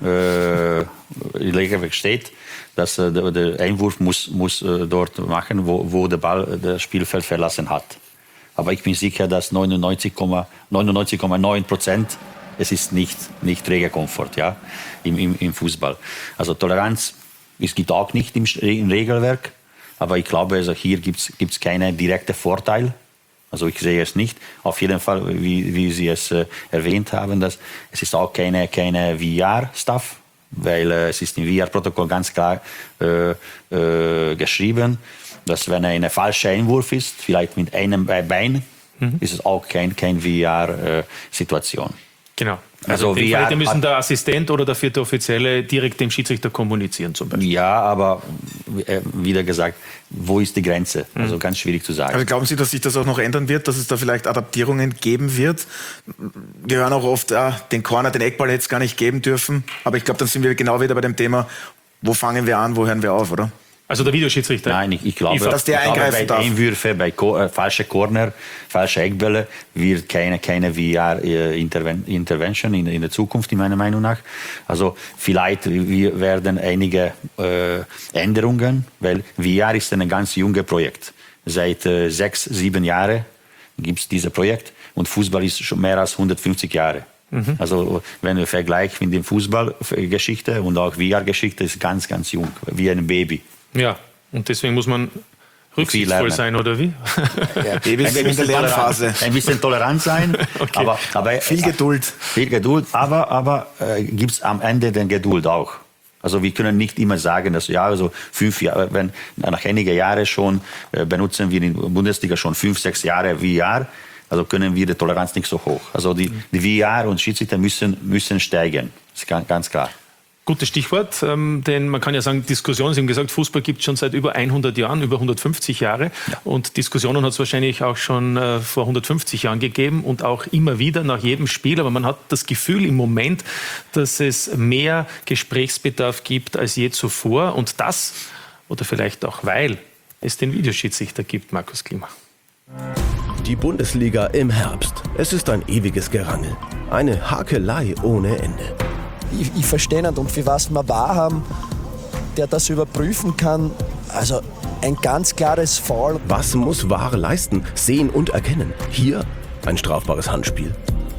äh, Regelwerk steht, dass äh, der, der Einwurf muss, muss äh, dort machen, wo, wo der Ball das Spielfeld verlassen hat. Aber ich bin sicher, dass neunundneunzig Komma neun Prozent es ist nicht, nicht Regelkomfort, ja, im, im, im Fußball. Also Toleranz, es gibt auch nicht im, im Regelwerk, aber ich glaube, also hier gibt es keinen direkten Vorteil. Also ich sehe es nicht. Auf jeden Fall, wie, wie Sie es äh, erwähnt haben, dass es ist auch keine, keine V R-Stuff, weil äh, es ist im V R-Protokoll ganz klar äh, äh, geschrieben, dass wenn ein falscher Einwurf ist, vielleicht mit einem Bein, mhm. ist es auch kein, kein V R-Situation. Genau. Also, also in dem Fall müssen der Assistent oder der vierte Offizielle direkt dem Schiedsrichter kommunizieren zum Beispiel. Ja, aber äh, wieder gesagt, wo ist die Grenze? Mhm. Also ganz schwierig zu sagen. Also glauben Sie, dass sich das auch noch ändern wird, dass es da vielleicht Adaptierungen geben wird? Wir hören auch oft, ah, den Corner, den Eckball hätte es gar nicht geben dürfen. Aber ich glaube, dann sind wir genau wieder bei dem Thema, wo fangen wir an, wo hören wir auf, oder? Also der Videoschiedsrichter? Nein, ich, ich glaube, dass der ich glaube eingreifen bei darf. Einwürfe, bei Co- äh, falsche Corner, falsche Eckbälle wird keine, keine V R-Intervention in, in der Zukunft, in meiner Meinung nach. Also vielleicht wir werden einige äh, Änderungen, weil V R ist ein ganz junges Projekt. Seit äh, sechs, sieben Jahren gibt es dieses Projekt und Fußball ist schon mehr als hundertfünfzig Jahre. Mhm. Also wenn wir vergleichen mit der Fußballgeschichte und auch V R-Geschichte, ist ganz, ganz jung, wie ein Baby. Ja, und deswegen muss man rücksichtsvoll sein, oder wie? Ja, Babys sind in der Lernphase. Ein bisschen tolerant sein, okay. aber, aber viel Geduld. Viel Geduld, aber, aber äh, gibt es am Ende den Geduld auch. Also wir können nicht immer sagen, dass ja, also fünf Jahre, wenn nach einigen Jahren schon äh, benutzen wir in der Bundesliga schon fünf, sechs Jahre V R, also können wir die Toleranz nicht so hoch. Also die, die V R und Schiedsrichter müssen, müssen steigen, das ist ganz, ganz klar. Gutes Stichwort, ähm, denn man kann ja sagen, Diskussionen, Sie haben gesagt, Fußball gibt es schon seit über hundert Jahren, über hundertfünfzig Jahre. Ja. Und Diskussionen hat es wahrscheinlich auch schon äh, vor hundertfünfzig Jahren gegeben und auch immer wieder nach jedem Spiel. Aber man hat das Gefühl im Moment, dass es mehr Gesprächsbedarf gibt als je zuvor. Und das, oder vielleicht auch weil es den Videoschiedsrichter gibt, Markus Klima. Die Bundesliga im Herbst. Es ist ein ewiges Gerangel. Eine Hakelei ohne Ende. Ich, ich verstehe nicht, und für was wir wahr haben, der das überprüfen kann. Also ein ganz klares Foul. Was muss V A R leisten? Sehen und erkennen. Hier ein strafbares Handspiel.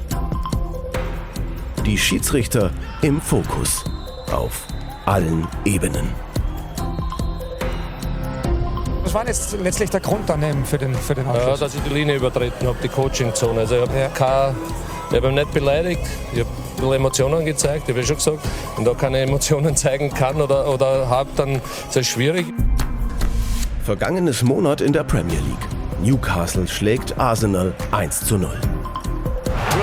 Die Schiedsrichter im Fokus. Auf allen Ebenen. Was war jetzt letztlich der Grund dann für den, für den Abschluss? Ja, dass ich die Linie übertreten habe, die Coaching-Zone. Also ich habe ja. kein, ich hab ihn nicht beleidigt, ich habe ein bisschen Emotionen gezeigt, habe ich schon gesagt. Wenn da keine Emotionen zeigen kann oder, oder habe, dann ist es schwierig. Vergangenes Monat in der Premier League. Newcastle schlägt Arsenal eins zu null.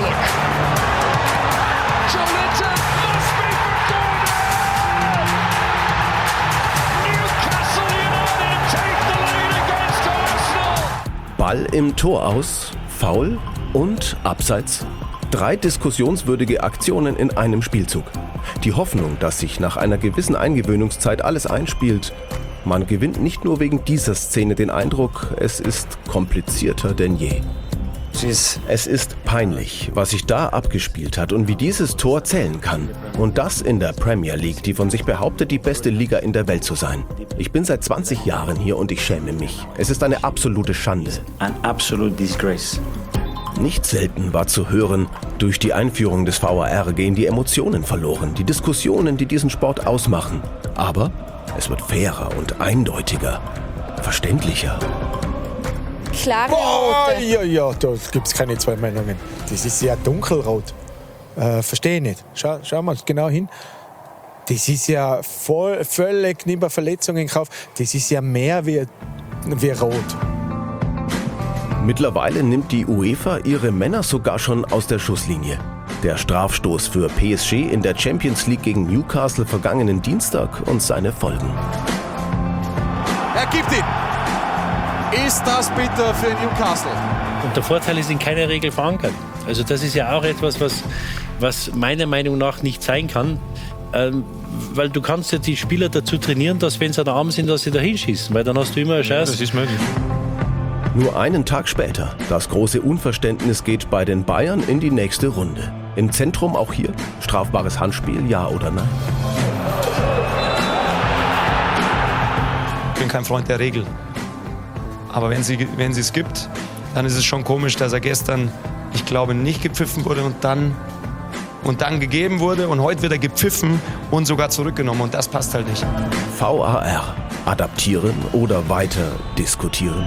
Ball im Tor aus, Foul und Abseits. Drei diskussionswürdige Aktionen in einem Spielzug. Die Hoffnung, dass sich nach einer gewissen Eingewöhnungszeit alles einspielt. Man gewinnt nicht nur wegen dieser Szene den Eindruck, es ist komplizierter denn je. Es ist peinlich, was sich da abgespielt hat und wie dieses Tor zählen kann. Und das in der Premier League, die von sich behauptet, die beste Liga in der Welt zu sein. Ich bin seit zwanzig Jahren hier und ich schäme mich. Es ist eine absolute Schande. An absolute disgrace. Nicht selten war zu hören, durch die Einführung des V A R gehen die Emotionen verloren, die Diskussionen, die diesen Sport ausmachen. Aber es wird fairer und eindeutiger, verständlicher. Klare Boah, Rote. ja, ja, da gibt es keine zwei Meinungen. Das ist ja dunkelrot. Äh, Verstehe ich nicht. Schau, schau mal genau hin. Das ist ja voll, völlig, nimmt eine Verletzung in Kauf. Das ist ja mehr wie, wie rot. Mittlerweile nimmt die UEFA ihre Männer sogar schon aus der Schusslinie. Der Strafstoß für P S G in der Champions League gegen Newcastle vergangenen Dienstag und seine Folgen. Er gibt ihn. Ist das bitter für Newcastle? Und der Vorteil ist in keiner Regel verankert. Also das ist ja auch etwas, was, was meiner Meinung nach nicht sein kann. Ähm, weil du kannst ja die Spieler dazu trainieren, dass wenn sie an der Arm sind, dass sie da hinschießen. Weil dann hast du immer eine Chance. Das ist möglich. Nur einen Tag später, das große Unverständnis geht bei den Bayern in die nächste Runde. Im Zentrum auch hier, strafbares Handspiel, ja oder nein? Ich bin kein Freund der Regel. Aber wenn sie, wenn sie es gibt, dann ist es schon komisch, dass er gestern, ich glaube, nicht gepfiffen wurde und dann, und dann gegeben wurde. Und heute wird er gepfiffen und sogar zurückgenommen. Und das passt halt nicht. V A R. Adaptieren oder weiter diskutieren?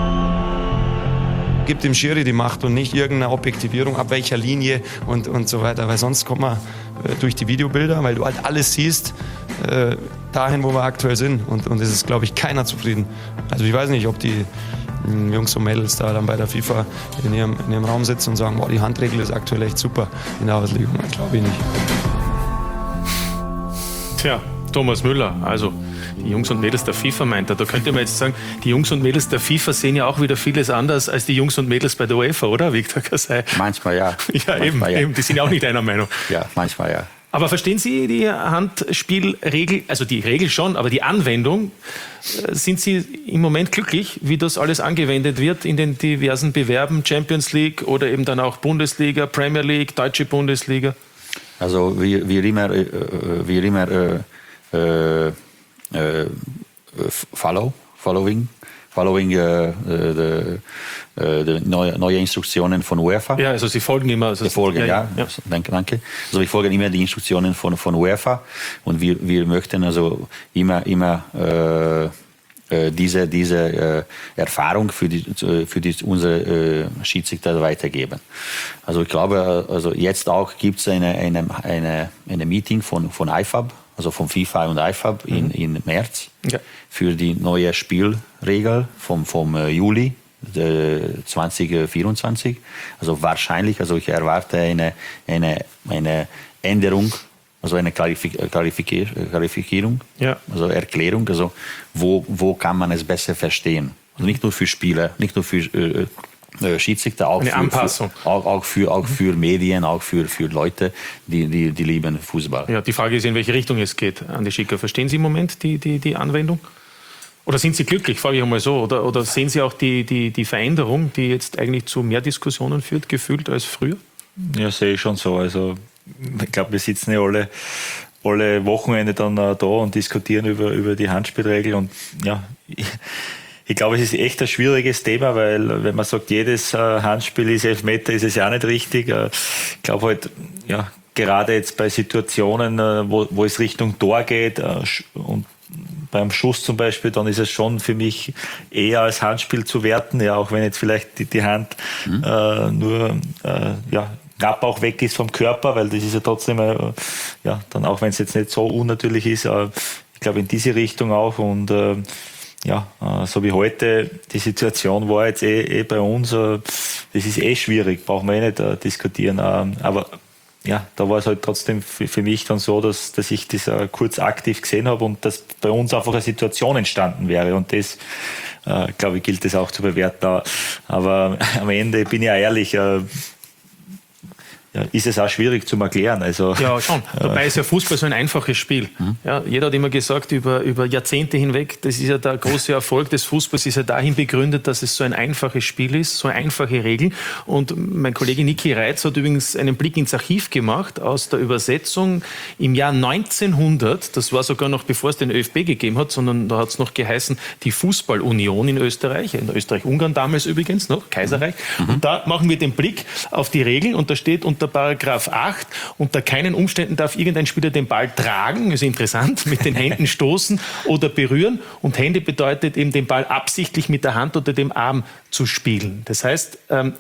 Gibt dem Schiri die Macht und nicht irgendeine Objektivierung, ab welcher Linie und, und so weiter. Weil sonst kommt man äh, durch die Videobilder, weil du halt alles siehst, äh, dahin, wo wir aktuell sind. Und, und es ist, glaube ich, keiner zufrieden. Also ich weiß nicht, ob die mh, Jungs und Mädels da dann bei der FIFA in ihrem, in ihrem Raum sitzen und sagen, boah, die Handregel ist aktuell echt super in der Auslegung. Glaube ich nicht. Tja, Thomas Müller, also die Jungs und Mädels der FIFA meint er. Da könnte man jetzt sagen, die Jungs und Mädels der FIFA sehen ja auch wieder vieles anders als die Jungs und Mädels bei der UEFA, oder, Viktor Kassai? Manchmal ja. Ja, manchmal, eben, ja. eben, die sind ja auch nicht einer Meinung. Ja, manchmal ja. Aber verstehen Sie die Handspielregel, also die Regel schon, aber die Anwendung, sind Sie im Moment glücklich, wie das alles angewendet wird in den diversen Bewerben, Champions League oder eben dann auch Bundesliga, Premier League, Deutsche Bundesliga? Also wie, wie immer, äh, wie immer äh, äh, äh, follow, following, following äh, die, die neue, neue Instruktionen von UEFA. Ja, also Sie folgen immer. Also wir folgen, ja, ja. ja. Danke, danke. Also wir folgen immer die Instruktionen von, von UEFA und wir, wir möchten also immer, immer äh, diese, diese äh, Erfahrung für, die, für die, unsere äh, Schiedsrichter weitergeben. Also ich glaube, also jetzt auch gibt es eine, eine, eine, eine Meeting von, von I F A B, also von FIFA und I F A B in, in März, ja, für die neue Spielregel vom, vom Juli zwanzig vierundzwanzig. Also wahrscheinlich, also ich erwarte eine, eine, eine Änderung, also eine Klarifik- Klarifik- Klarifizierung, ja, also Erklärung, also wo, wo kann man es besser verstehen. Also nicht nur für Spieler, nicht nur für äh, Schiedsrichter, auch eine für, Anpassung. Für, auch, auch, für, auch für Medien, auch für, für Leute, die, die, die lieben Fußball. Ja, die Frage ist, in welche Richtung es geht, Andi Schicker. Verstehen Sie im Moment die, die, die Anwendung? Oder sind Sie glücklich, frage ich einmal so? Oder, oder sehen Sie auch die, die, die Veränderung, die jetzt eigentlich zu mehr Diskussionen führt, gefühlt als früher? Ja, sehe ich schon so. Also ich glaube, wir sitzen ja alle, alle Wochenende dann da und diskutieren über, über die Handspielregel. Und ja, ich, ich glaube, es ist echt ein schwieriges Thema, weil wenn man sagt, jedes Handspiel ist Elfmeter, ist es ja auch nicht richtig. Ich glaube halt, ja, gerade jetzt bei Situationen, wo, wo es Richtung Tor geht und beim Schuss zum Beispiel, dann ist es schon für mich eher als Handspiel zu werten, ja, auch wenn jetzt vielleicht die, die Hand mhm. äh, nur äh, ja, knapp auch weg ist vom Körper, weil das ist ja trotzdem, äh, ja, dann auch wenn es jetzt nicht so unnatürlich ist, äh, ich glaube in diese Richtung auch und äh, ja, äh, so wie heute, die Situation war jetzt eh, eh bei uns, äh, das ist eh schwierig, brauchen wir eh nicht äh, diskutieren, äh, aber ja, da war es halt trotzdem für, für mich dann so, dass, dass ich das äh, kurz aktiv gesehen habe und dass bei uns einfach eine Situation entstanden wäre. Und das, äh, glaube ich, gilt es auch zu bewerten. Aber am Ende bin ich auch ehrlich, äh, ja, ist es auch schwierig zu erklären. Also, ja, schon. Dabei ist ja Fußball so ein einfaches Spiel. Mhm. Ja, jeder hat immer gesagt, über, über Jahrzehnte hinweg, das ist ja der große Erfolg des Fußballs, ist ja dahin begründet, dass es so ein einfaches Spiel ist, so einfache Regeln. Und mein Kollege Niki Reitz hat übrigens einen Blick ins Archiv gemacht aus der Übersetzung im Jahr neunzehnhundert. Das war sogar noch bevor es den ÖFB gegeben hat, sondern da hat es noch geheißen, die Fußballunion in Österreich, in Österreich-Ungarn damals übrigens noch, Kaiserreich. Mhm. Und da machen wir den Blick auf die Regeln und da steht unter Paragraph acht, unter keinen Umständen darf irgendein Spieler den Ball tragen, ist interessant, mit den Händen stoßen oder berühren. Und Hände bedeutet eben, den Ball absichtlich mit der Hand oder dem Arm zu spielen. Das heißt, ähm,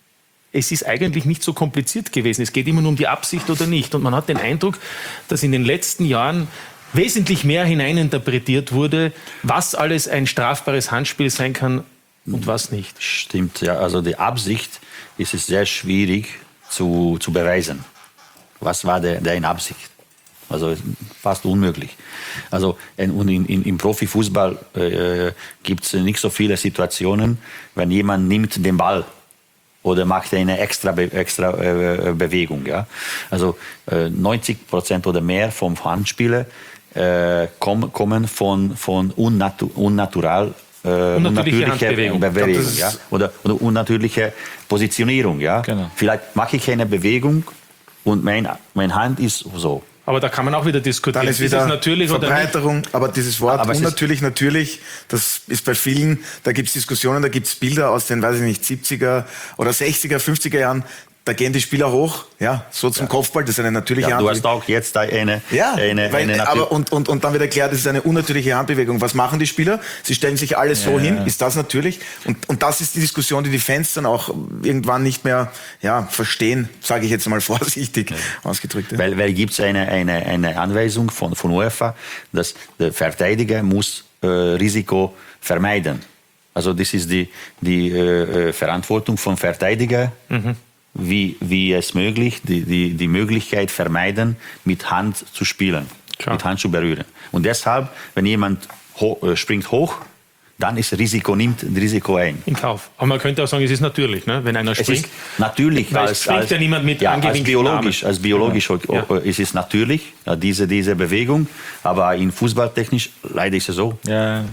es ist eigentlich nicht so kompliziert gewesen. Es geht immer nur um die Absicht oder nicht. Und man hat den Eindruck, dass in den letzten Jahren wesentlich mehr hineininterpretiert wurde, was alles ein strafbares Handspiel sein kann und was nicht. Stimmt, ja. Also die Absicht ist es sehr schwierig Zu, zu beweisen. Was war der, der in Absicht? Also fast unmöglich. Also in, in, im Profifußball äh, gibt es nicht so viele Situationen, wenn jemand nimmt den Ball oder macht eine extra, Be extra äh, Bewegung. Ja? Also äh, neunzig Prozent oder mehr vom Handspielen äh, kommen, kommen von, von unnatu unnatural Äh, unnatürliche, unnatürliche Bewegung, Bewegung ja? oder, oder unnatürliche Positionierung. Ja? Genau. Vielleicht mache ich eine Bewegung und mein, meine Hand ist so. Aber da kann man auch wieder diskutieren. Dann ist wieder ist natürlich Verbreiterung, oder nicht? Aber dieses Wort aber unnatürlich, natürlich, das ist bei vielen, da gibt es Diskussionen, da gibt es Bilder aus den, weiß ich nicht, siebziger oder sechziger, fünfziger Jahren. Da gehen die Spieler hoch, ja, so zum ja. Kopfball, das ist eine natürliche ja, Handbewegung. Du hast auch jetzt eine, ja, eine, weil, eine aber und, und, und dann wird erklärt, das ist eine unnatürliche Handbewegung. Was machen die Spieler? Sie stellen sich alles ja. so hin, ist das natürlich? Und, und das ist die Diskussion, die die Fans dann auch irgendwann nicht mehr ja, verstehen, sage ich jetzt mal vorsichtig ja. ausgedrückt. Ja. Weil, weil gibt es eine, eine, eine Anweisung von, von UEFA, dass der Verteidiger muss äh, Risiko vermeiden. Also das ist die, die äh, Verantwortung vom Verteidiger. Mhm. Wie, wie es möglich, die, die, die Möglichkeit vermeiden, mit Hand zu spielen, Klar. mit Hand zu berühren. Und deshalb, wenn jemand ho äh, springt hoch, dann ist Risiko, nimmt Risiko ein. In Kauf. Aber man könnte auch sagen, es ist natürlich, ne? Wenn einer springt. Es ist natürlich, weil als, springt als, ja niemand mit ja, als biologisch, als biologisch ja. Ja. ist es natürlich, diese, diese Bewegung, aber in Fußballtechnisch leider ist es so. Ja.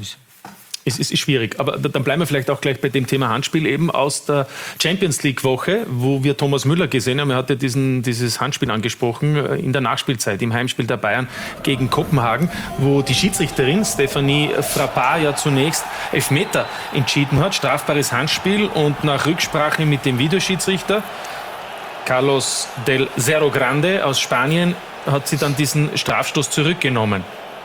Es ist schwierig, aber dann bleiben wir vielleicht auch gleich bei dem Thema Handspiel eben aus der Champions League Woche, wo wir Thomas Müller gesehen haben. Er hat ja diesen, dieses Handspiel angesprochen in der Nachspielzeit im Heimspiel der Bayern gegen Kopenhagen, wo die Schiedsrichterin Stephanie Frappart ja zunächst Elfmeter entschieden hat, strafbares Handspiel, und nach Rücksprache mit dem Videoschiedsrichter Carlos del Cerro Grande aus Spanien hat sie dann diesen Strafstoß zurückgenommen.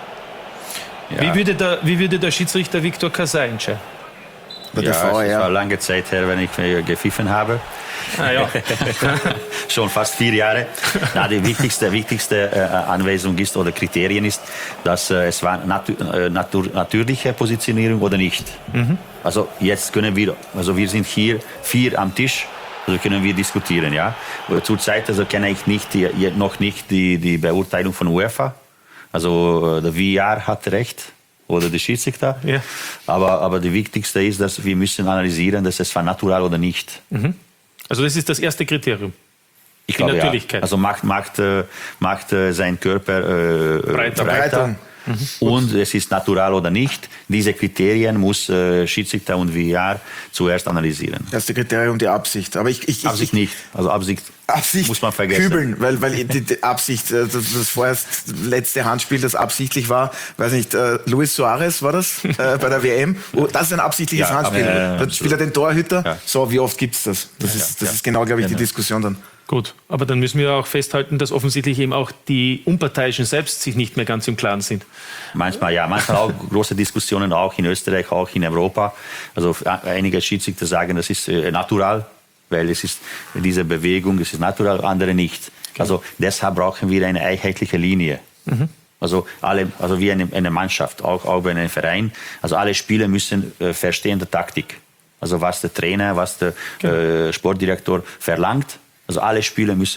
Ja. Wie, würde der, wie würde der Schiedsrichter Victor Casay entscheiden? Ja, es ja. war lange Zeit her, wenn ich gepfiffen habe. Ah, ja. Schon fast vier Jahre. Na, die wichtigste, wichtigste äh, Anweisung ist oder Kriterien ist, dass äh, es war natu äh, natur natürliche Positionierung oder nicht. Mhm. Also jetzt können wir, also wir sind hier vier am Tisch. Also können wir diskutieren, ja. Zurzeit also kenne ich nicht die, noch nicht die, die Beurteilung von UEFA. Also der V R hat recht oder der Schiedsrichter. Ja. Aber, aber das Wichtigste ist, dass wir müssen analysieren, dass es war natural oder nicht. Mhm. Also das ist das erste Kriterium. Ich die glaube, Natürlichkeit. Ja. Also macht, macht, macht sein Körper äh, breiter. breiter. Mhm. Und es ist natural oder nicht. Diese Kriterien muss äh, Schiedsrichter und V R zuerst analysieren. Das erste Kriterium die Absicht. Aber ich, ich, Absicht ich, nicht. Also Absicht, Absicht muss man vergessen. Kübeln, weil, weil die, die Absicht, das, das vorerst letzte Handspiel, das absichtlich war, weiß nicht, äh, Luis Suarez war das äh, bei der W M. Oh, das ist ein absichtliches ja, Handspiel. Äh, da spielt er den Torhüter. Ja. So, wie oft gibt's das? Das ja, ist, das ja. ist genau, glaube ich, genau. die Diskussion dann. Gut, aber dann müssen wir auch festhalten, dass offensichtlich eben auch die Unparteiischen selbst sich nicht mehr ganz im Klaren sind. Manchmal ja, manchmal auch große Diskussionen, auch in Österreich, auch in Europa. Also einige Schiedsrichter sagen, das ist äh, natural, weil es ist diese Bewegung, es ist natural, andere nicht. Okay. Also deshalb brauchen wir eine einheitliche Linie. Mhm. Also alle, also wie eine, eine Mannschaft, auch, auch bei einem Verein. Also alle Spieler müssen äh, verstehen die Taktik. Also was der Trainer, was der genau. äh, Sportdirektor verlangt. Also alle Spieler müssen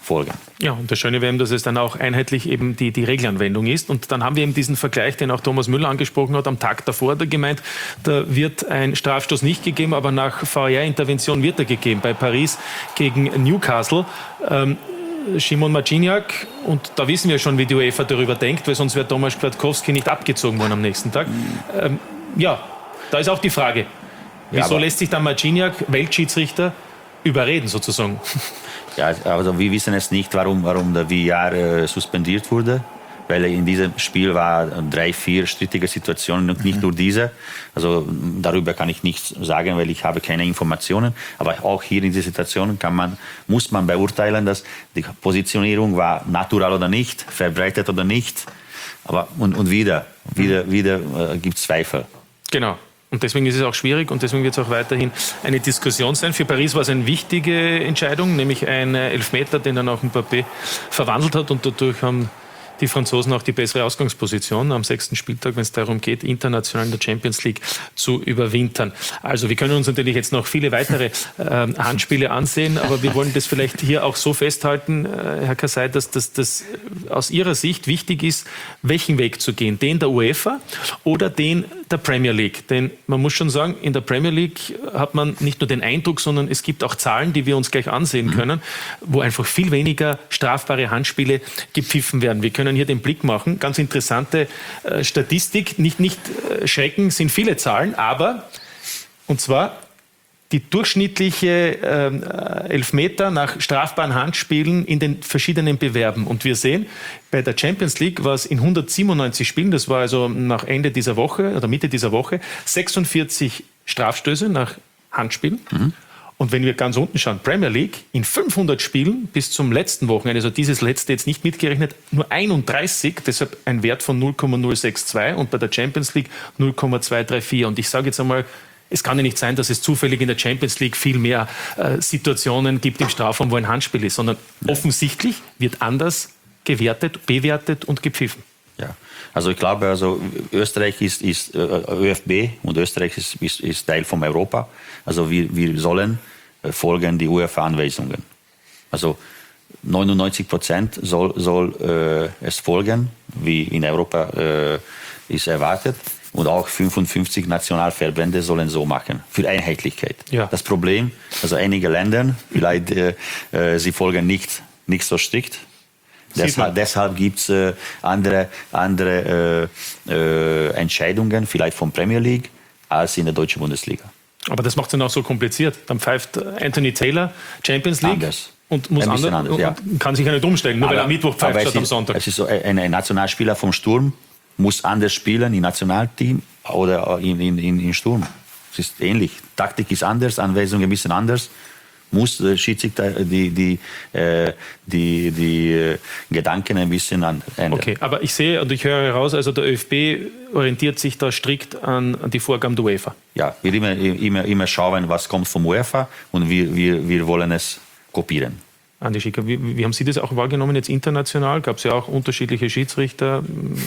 folgen. Ja, und das Schöne wäre eben, dass es dann auch einheitlich eben die, die Regelanwendung ist. Und dann haben wir eben diesen Vergleich, den auch Thomas Müller angesprochen hat, am Tag davor hat er gemeint, da wird ein Strafstoß nicht gegeben, aber nach V A R-Intervention wird er gegeben bei Paris gegen Newcastle. Ähm, Szymon Marciniak, und da wissen wir schon, wie die UEFA darüber denkt, weil sonst wäre Tomasz Kwiatkowski nicht abgezogen worden am nächsten Tag. Ähm, ja, da ist auch die Frage, wieso ja, lässt sich dann Marciniak, Weltschiedsrichter, überreden sozusagen? Ja, also wir wissen es nicht, warum, warum der V A R äh, suspendiert wurde, weil in diesem Spiel waren drei, vier strittige Situationen und nicht mhm. nur diese. Also darüber kann ich nichts sagen, weil ich habe keine Informationen. Aber auch hier in dieser Situation kann man, muss man beurteilen, dass die Positionierung war natural oder nicht, verbreitet oder nicht. Aber und, und wieder, wieder, wieder äh, gibt es Zweifel. Genau. Und deswegen ist es auch schwierig und deswegen wird es auch weiterhin eine Diskussion sein. Für Paris war es eine wichtige Entscheidung, nämlich ein Elfmeter, den dann auch Mbappé verwandelt hat, und dadurch haben die Franzosen auch die bessere Ausgangsposition am sechsten Spieltag, wenn es darum geht, international in der Champions League zu überwintern. Also wir können uns natürlich jetzt noch viele weitere äh, Handspiele ansehen, aber wir wollen das vielleicht hier auch so festhalten, äh, Herr Kasai, dass das aus Ihrer Sicht wichtig ist, welchen Weg zu gehen, den der UEFA oder den der Premier League. Denn man muss schon sagen, in der Premier League hat man nicht nur den Eindruck, sondern es gibt auch Zahlen, die wir uns gleich ansehen können, wo einfach viel weniger strafbare Handspiele gepfiffen werden. Wir können hier den Blick machen. Ganz interessante äh, Statistik. Nicht, nicht äh, schrecken, sind viele Zahlen, aber, und zwar die durchschnittliche äh, Elfmeter nach strafbaren Handspielen in den verschiedenen Bewerben. Und wir sehen, bei der Champions League war es in hundertsiebenundneunzig Spielen, das war also nach Ende dieser Woche oder Mitte dieser Woche, sechsundvierzig Strafstöße nach Handspielen. Mhm. Und wenn wir ganz unten schauen, Premier League, in fünfhundert Spielen bis zum letzten Wochenende, also dieses letzte jetzt nicht mitgerechnet, nur einunddreißig, deshalb ein Wert von null Komma null sechs zwei, und bei der Champions League null Komma zwei drei vier. Und ich sage jetzt einmal, es kann ja nicht sein, dass es zufällig in der Champions League viel mehr äh, Situationen gibt im Strafraum, wo ein Handspiel ist, sondern offensichtlich wird anders gewertet, bewertet und gepfiffen. Ja, also ich glaube, also Österreich ist, ist äh, ÖFB und Österreich ist, ist, ist Teil von Europa. Also wir, wir sollen äh, folgen die UEFA-Anweisungen. Also neunundneunzig Prozent soll, soll äh, es folgen, wie in Europa äh, ist erwartet. Und auch fünfundfünfzig Nationalverbände sollen so machen, für Einheitlichkeit. Ja. Das Problem, also einige Länder, vielleicht äh, äh, sie folgen nicht, nicht so strikt. Deshalb, deshalb gibt es äh, andere, andere äh, äh, Entscheidungen, vielleicht von Premier League, als in der deutschen Bundesliga. Aber das macht es dann auch so kompliziert. Dann pfeift Anthony Taylor Champions League anders. Und muss anders, anders ja. und kann sich ja nicht umstellen, nur aber, weil er am Mittwoch pfeift statt am Sonntag. Es ist so, ein, ein Nationalspieler vom Sturm muss anders spielen im Nationalteam oder in, in, in, in Sturm. Es ist ähnlich. Taktik ist anders, Anweisungen ein bisschen anders. Muss der Schiedsrichter die, die, äh, die, die äh, Gedanken ein bisschen ändern. Okay, aber ich sehe und ich höre heraus, also der ÖFB orientiert sich da strikt an, an die Vorgaben der UEFA. Ja, wir immer, immer, immer schauen, was kommt vom UEFA, und wir, wir, wir wollen es kopieren. Andi Schicker, wie, wie haben Sie das auch wahrgenommen jetzt international? Gab es ja auch unterschiedliche Schiedsrichter.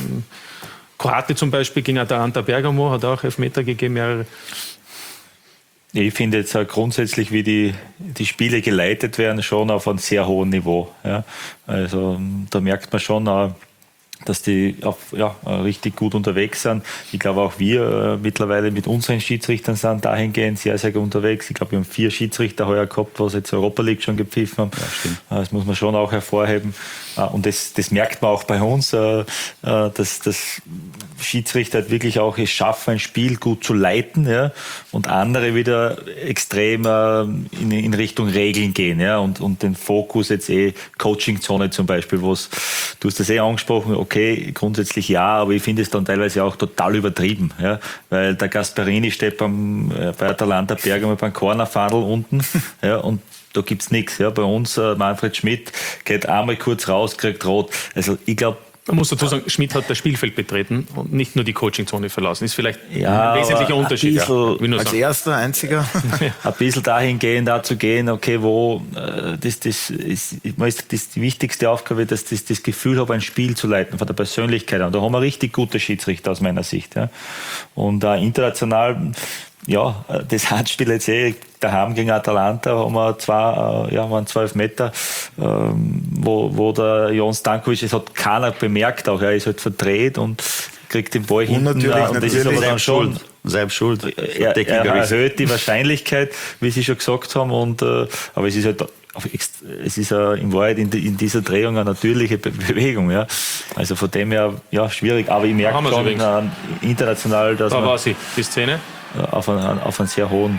Kroate zum Beispiel gegen Atalanta Bergamo hat auch Elfmeter gegeben, mehrere. Ich finde jetzt auch grundsätzlich, wie die, die Spiele geleitet werden, schon auf einem sehr hohen Niveau. Ja. Also da merkt man schon, dass die auf, ja, richtig gut unterwegs sind. Ich glaube auch wir äh, mittlerweile mit unseren Schiedsrichtern sind dahingehend sehr, sehr gut unterwegs. Ich glaube, wir haben vier Schiedsrichter heuer gehabt, was jetzt Europa League schon gepfiffen haben. Ja, stimmt. Das muss man schon auch hervorheben. Und das, das merkt man auch bei uns, dass das Schiedsrichter halt wirklich auch es schaffen, ein Spiel gut zu leiten, ja, und andere wieder extrem in, in Richtung Regeln gehen, ja, und, und den Fokus jetzt eh Coaching-Zone zum Beispiel, wo es, du hast das eh angesprochen, okay, grundsätzlich ja, aber ich finde es dann teilweise auch total übertrieben, ja, weil der Gasperini steht beim, bei Atalanta Bergamo beim Cornerfadel unten, ja, und da gibt's nichts. Ja. Bei uns, äh, Manfred Schmidt geht einmal kurz raus, kriegt rot. Also ich glaube, man muss dazu sagen, Schmidt hat das Spielfeld betreten und nicht nur die Coachingzone verlassen. Ist vielleicht ja, ein wesentlicher Unterschied. Bisschen, ja, als sagen. erster, einziger. Ein bisschen dahingehend da zu gehen, okay, wo äh, das, das ist, ist das die wichtigste Aufgabe, dass ich das, das Gefühl habe, ein Spiel zu leiten, von der Persönlichkeit an. Da haben wir richtig gute Schiedsrichter aus meiner Sicht. Ja. Und äh, international ja, das Handspiel jetzt eh daheim gegen Atalanta haben wir zwei, ja, waren zwölf Meter, ähm, wo, wo der Jon Stankovic, das hat keiner bemerkt, auch er ist halt verdreht und kriegt den Ball hinten. Und natürlich, und das ist aber dann schon selbst schuld. Er, er erhöht die Wahrscheinlichkeit, wie Sie schon gesagt haben, und, äh, aber es ist halt es ist uh, in Wahrheit in, in dieser Drehung eine natürliche Be Bewegung. Ja. Also von dem her ja, schwierig, aber ich merke schon äh, international, dass da man war sie, die Szene? Auf einen, auf einen sehr hohen.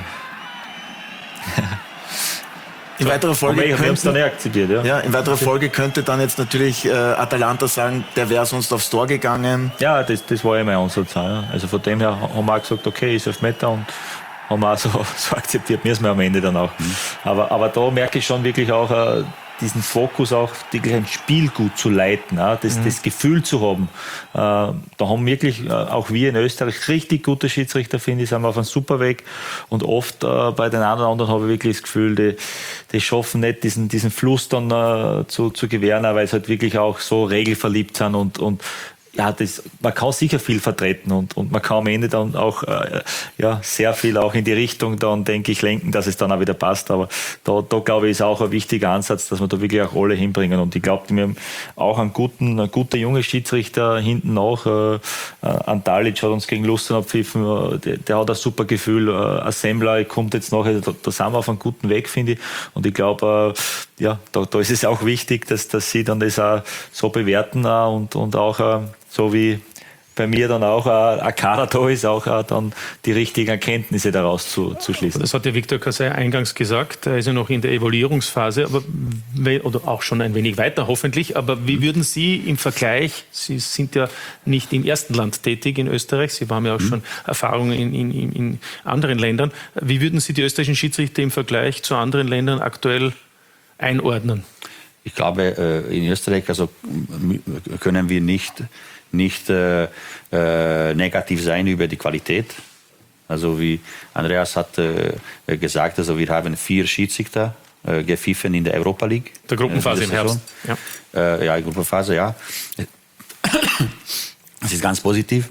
In weiterer Folge wir haben es dann eh akzeptiert, ja. Ja, in weiterer Folge könnte dann jetzt natürlich äh, Atalanta sagen, der wäre sonst aufs Tor gegangen. Ja, das, das war ja mein Ansatz. Ja. Also von dem her haben wir auch gesagt, okay, ist Elfmeter, und haben wir auch so, so akzeptiert, müssen wir am Ende dann auch. Mhm. Aber, aber da merke ich schon wirklich auch äh, diesen Fokus, auch wirklich ein Spiel gut zu leiten, ja, das, mhm. das Gefühl zu haben. Äh, da haben wirklich äh, auch wir in Österreich richtig gute Schiedsrichter, finde ich, sind wir auf einem super Weg. Und oft äh, bei den anderen, anderen habe ich wirklich das Gefühl, die, die schaffen nicht diesen, diesen Fluss dann äh, zu, zu gewähren, weil sie halt wirklich auch so regelverliebt sind und, und ja, das, man kann sicher viel vertreten, und, und man kann am Ende dann auch äh, ja, sehr viel auch in die Richtung dann, denke ich, lenken, dass es dann auch wieder passt. Aber da, da glaube ich, ist auch ein wichtiger Ansatz, dass wir da wirklich auch alle hinbringen. Und ich glaube, wir haben auch einen guten, einen guten jungen Schiedsrichter hinten nach. Äh, Antalic hat uns gegen Lustenau abpfiffen, der, der hat ein super Gefühl. Äh, Assembler kommt jetzt nachher, da, da sind wir auf einem guten Weg, finde ich. Und ich glaube, äh, ja, da, da ist es auch wichtig, dass, dass sie dann das auch so bewerten äh, und, und auch äh, so wie bei mir dann auch ein Kader da ist, auch dann die richtigen Erkenntnisse daraus zu, zu schließen. Das hat ja Viktor Kassai eingangs gesagt, er ist ja noch in der Evaluierungsphase, aber, oder auch schon ein wenig weiter hoffentlich, aber wie würden Sie im Vergleich, Sie sind ja nicht im ersten Land tätig in Österreich, Sie haben ja auch mhm. schon Erfahrungen in, in, in anderen Ländern, wie würden Sie die österreichischen Schiedsrichter im Vergleich zu anderen Ländern aktuell einordnen? Ich glaube, in Österreich also können wir nicht nicht äh, äh, negativ sein über die Qualität. Also wie Andreas hat äh, gesagt, also wir haben vier Schiedsrichter äh, gepfiffen in der Europa League. Der Gruppenphase im Herbst. Ja, äh, ja Gruppenphase, ja. Das ist ganz positiv.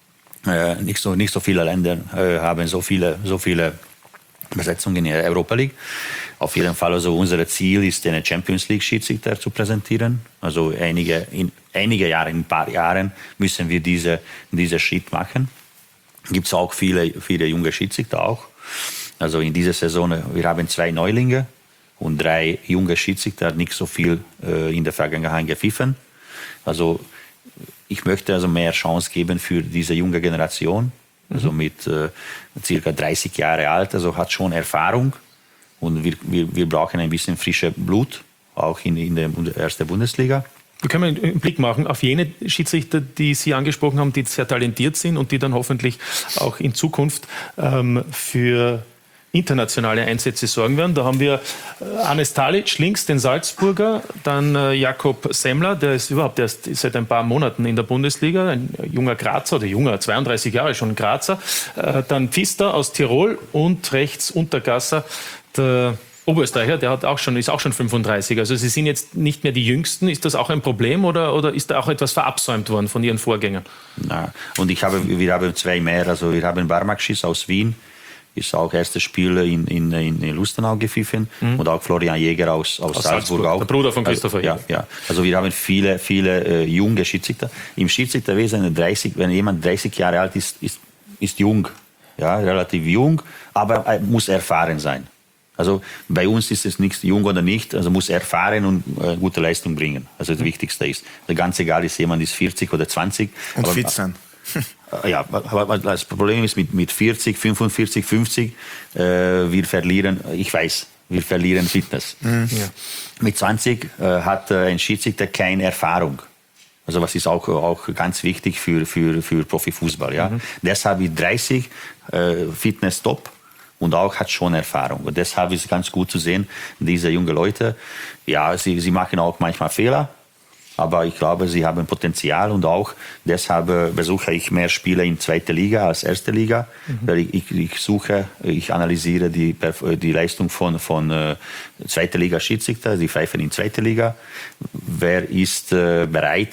Äh, nicht, so, nicht so viele Länder äh, haben so viele, so viele Besetzungen in der Europa League. Auf jeden Fall, also unser Ziel ist, den Champions League Schiedsrichter zu präsentieren. Also einige, in einige Jahre, in ein paar Jahren müssen wir diese, diesen Schritt machen. Gibt es auch viele, viele junge Schiedsrichter auch. Also in dieser Saison, wir haben zwei Neulinge und drei junge Schiedsrichter, nicht so viel äh, in der Vergangenheit gepfiffen. Also ich möchte also mehr Chance geben für diese junge Generation. Also mit äh, circa dreißig Jahre alt, also hat schon Erfahrung. Und wir, wir, wir brauchen ein bisschen frisches Blut, auch in, in der ersten Bundesliga. Wir können einen Blick machen auf jene Schiedsrichter, die Sie angesprochen haben, die sehr talentiert sind und die dann hoffentlich auch in Zukunft ähm, für internationale Einsätze sorgen werden. Da haben wir Anes Talic links, den Salzburger, dann äh, Jakob Semmler, der ist überhaupt erst seit ein paar Monaten in der Bundesliga, ein junger Grazer, oder junger, zweiunddreißig Jahre schon Grazer, äh, dann Pfister aus Tirol und rechts Untergasser, der Oberösterreicher, der hat auch schon, ist auch schon fünfunddreißig. Also Sie sind jetzt nicht mehr die Jüngsten. Ist das auch ein Problem, oder, oder ist da auch etwas verabsäumt worden von Ihren Vorgängern? Na, und ich habe, wir haben zwei mehr. Also wir haben Barmakschis aus Wien, ist auch erstes Spiel in, in, in Lustenau gepfiffen, mhm. und auch Florian Jäger aus, aus, aus Salzburg, Salzburg auch. Der Bruder von Christopher also, Jäger. Ja, ja. Also wir haben viele, viele äh, junge Schiedsrichter. Im Schiedsrichterwesen, dreißig, wenn jemand dreißig Jahre alt ist, ist, ist jung, ja, relativ jung, aber er muss erfahren sein. Also bei uns ist es nicht jung oder nicht, also muss erfahren und äh, gute Leistung bringen. Also das Wichtigste ist, ganz egal, ist jemand ist vierzig oder zwanzig. Und aber, fit sein. Ja, aber das Problem ist mit, mit vierzig, fünfundvierzig, fünfzig, äh, wir verlieren, ich weiß, wir verlieren Fitness. Mhm. Ja. Mit zwanzig äh, hat äh, ein Schiedsrichter keine Erfahrung. Also was ist auch, auch ganz wichtig für, für, für Profifußball. Ja? Mhm. Deshalb mit dreißig äh, Fitness top. Und auch hat schon Erfahrung. Und deshalb ist es ganz gut zu sehen, diese jungen Leute, ja, sie, sie machen auch manchmal Fehler, aber ich glaube, sie haben Potenzial, und auch deshalb äh, besuche ich mehr Spiele in zweiter Liga als erste Liga, mhm. weil ich, ich, ich suche, ich analysiere die, die Leistung von, von äh, zweiter Liga Schiedsrichter, die pfeifen in zweiter Liga. Wer ist äh, bereit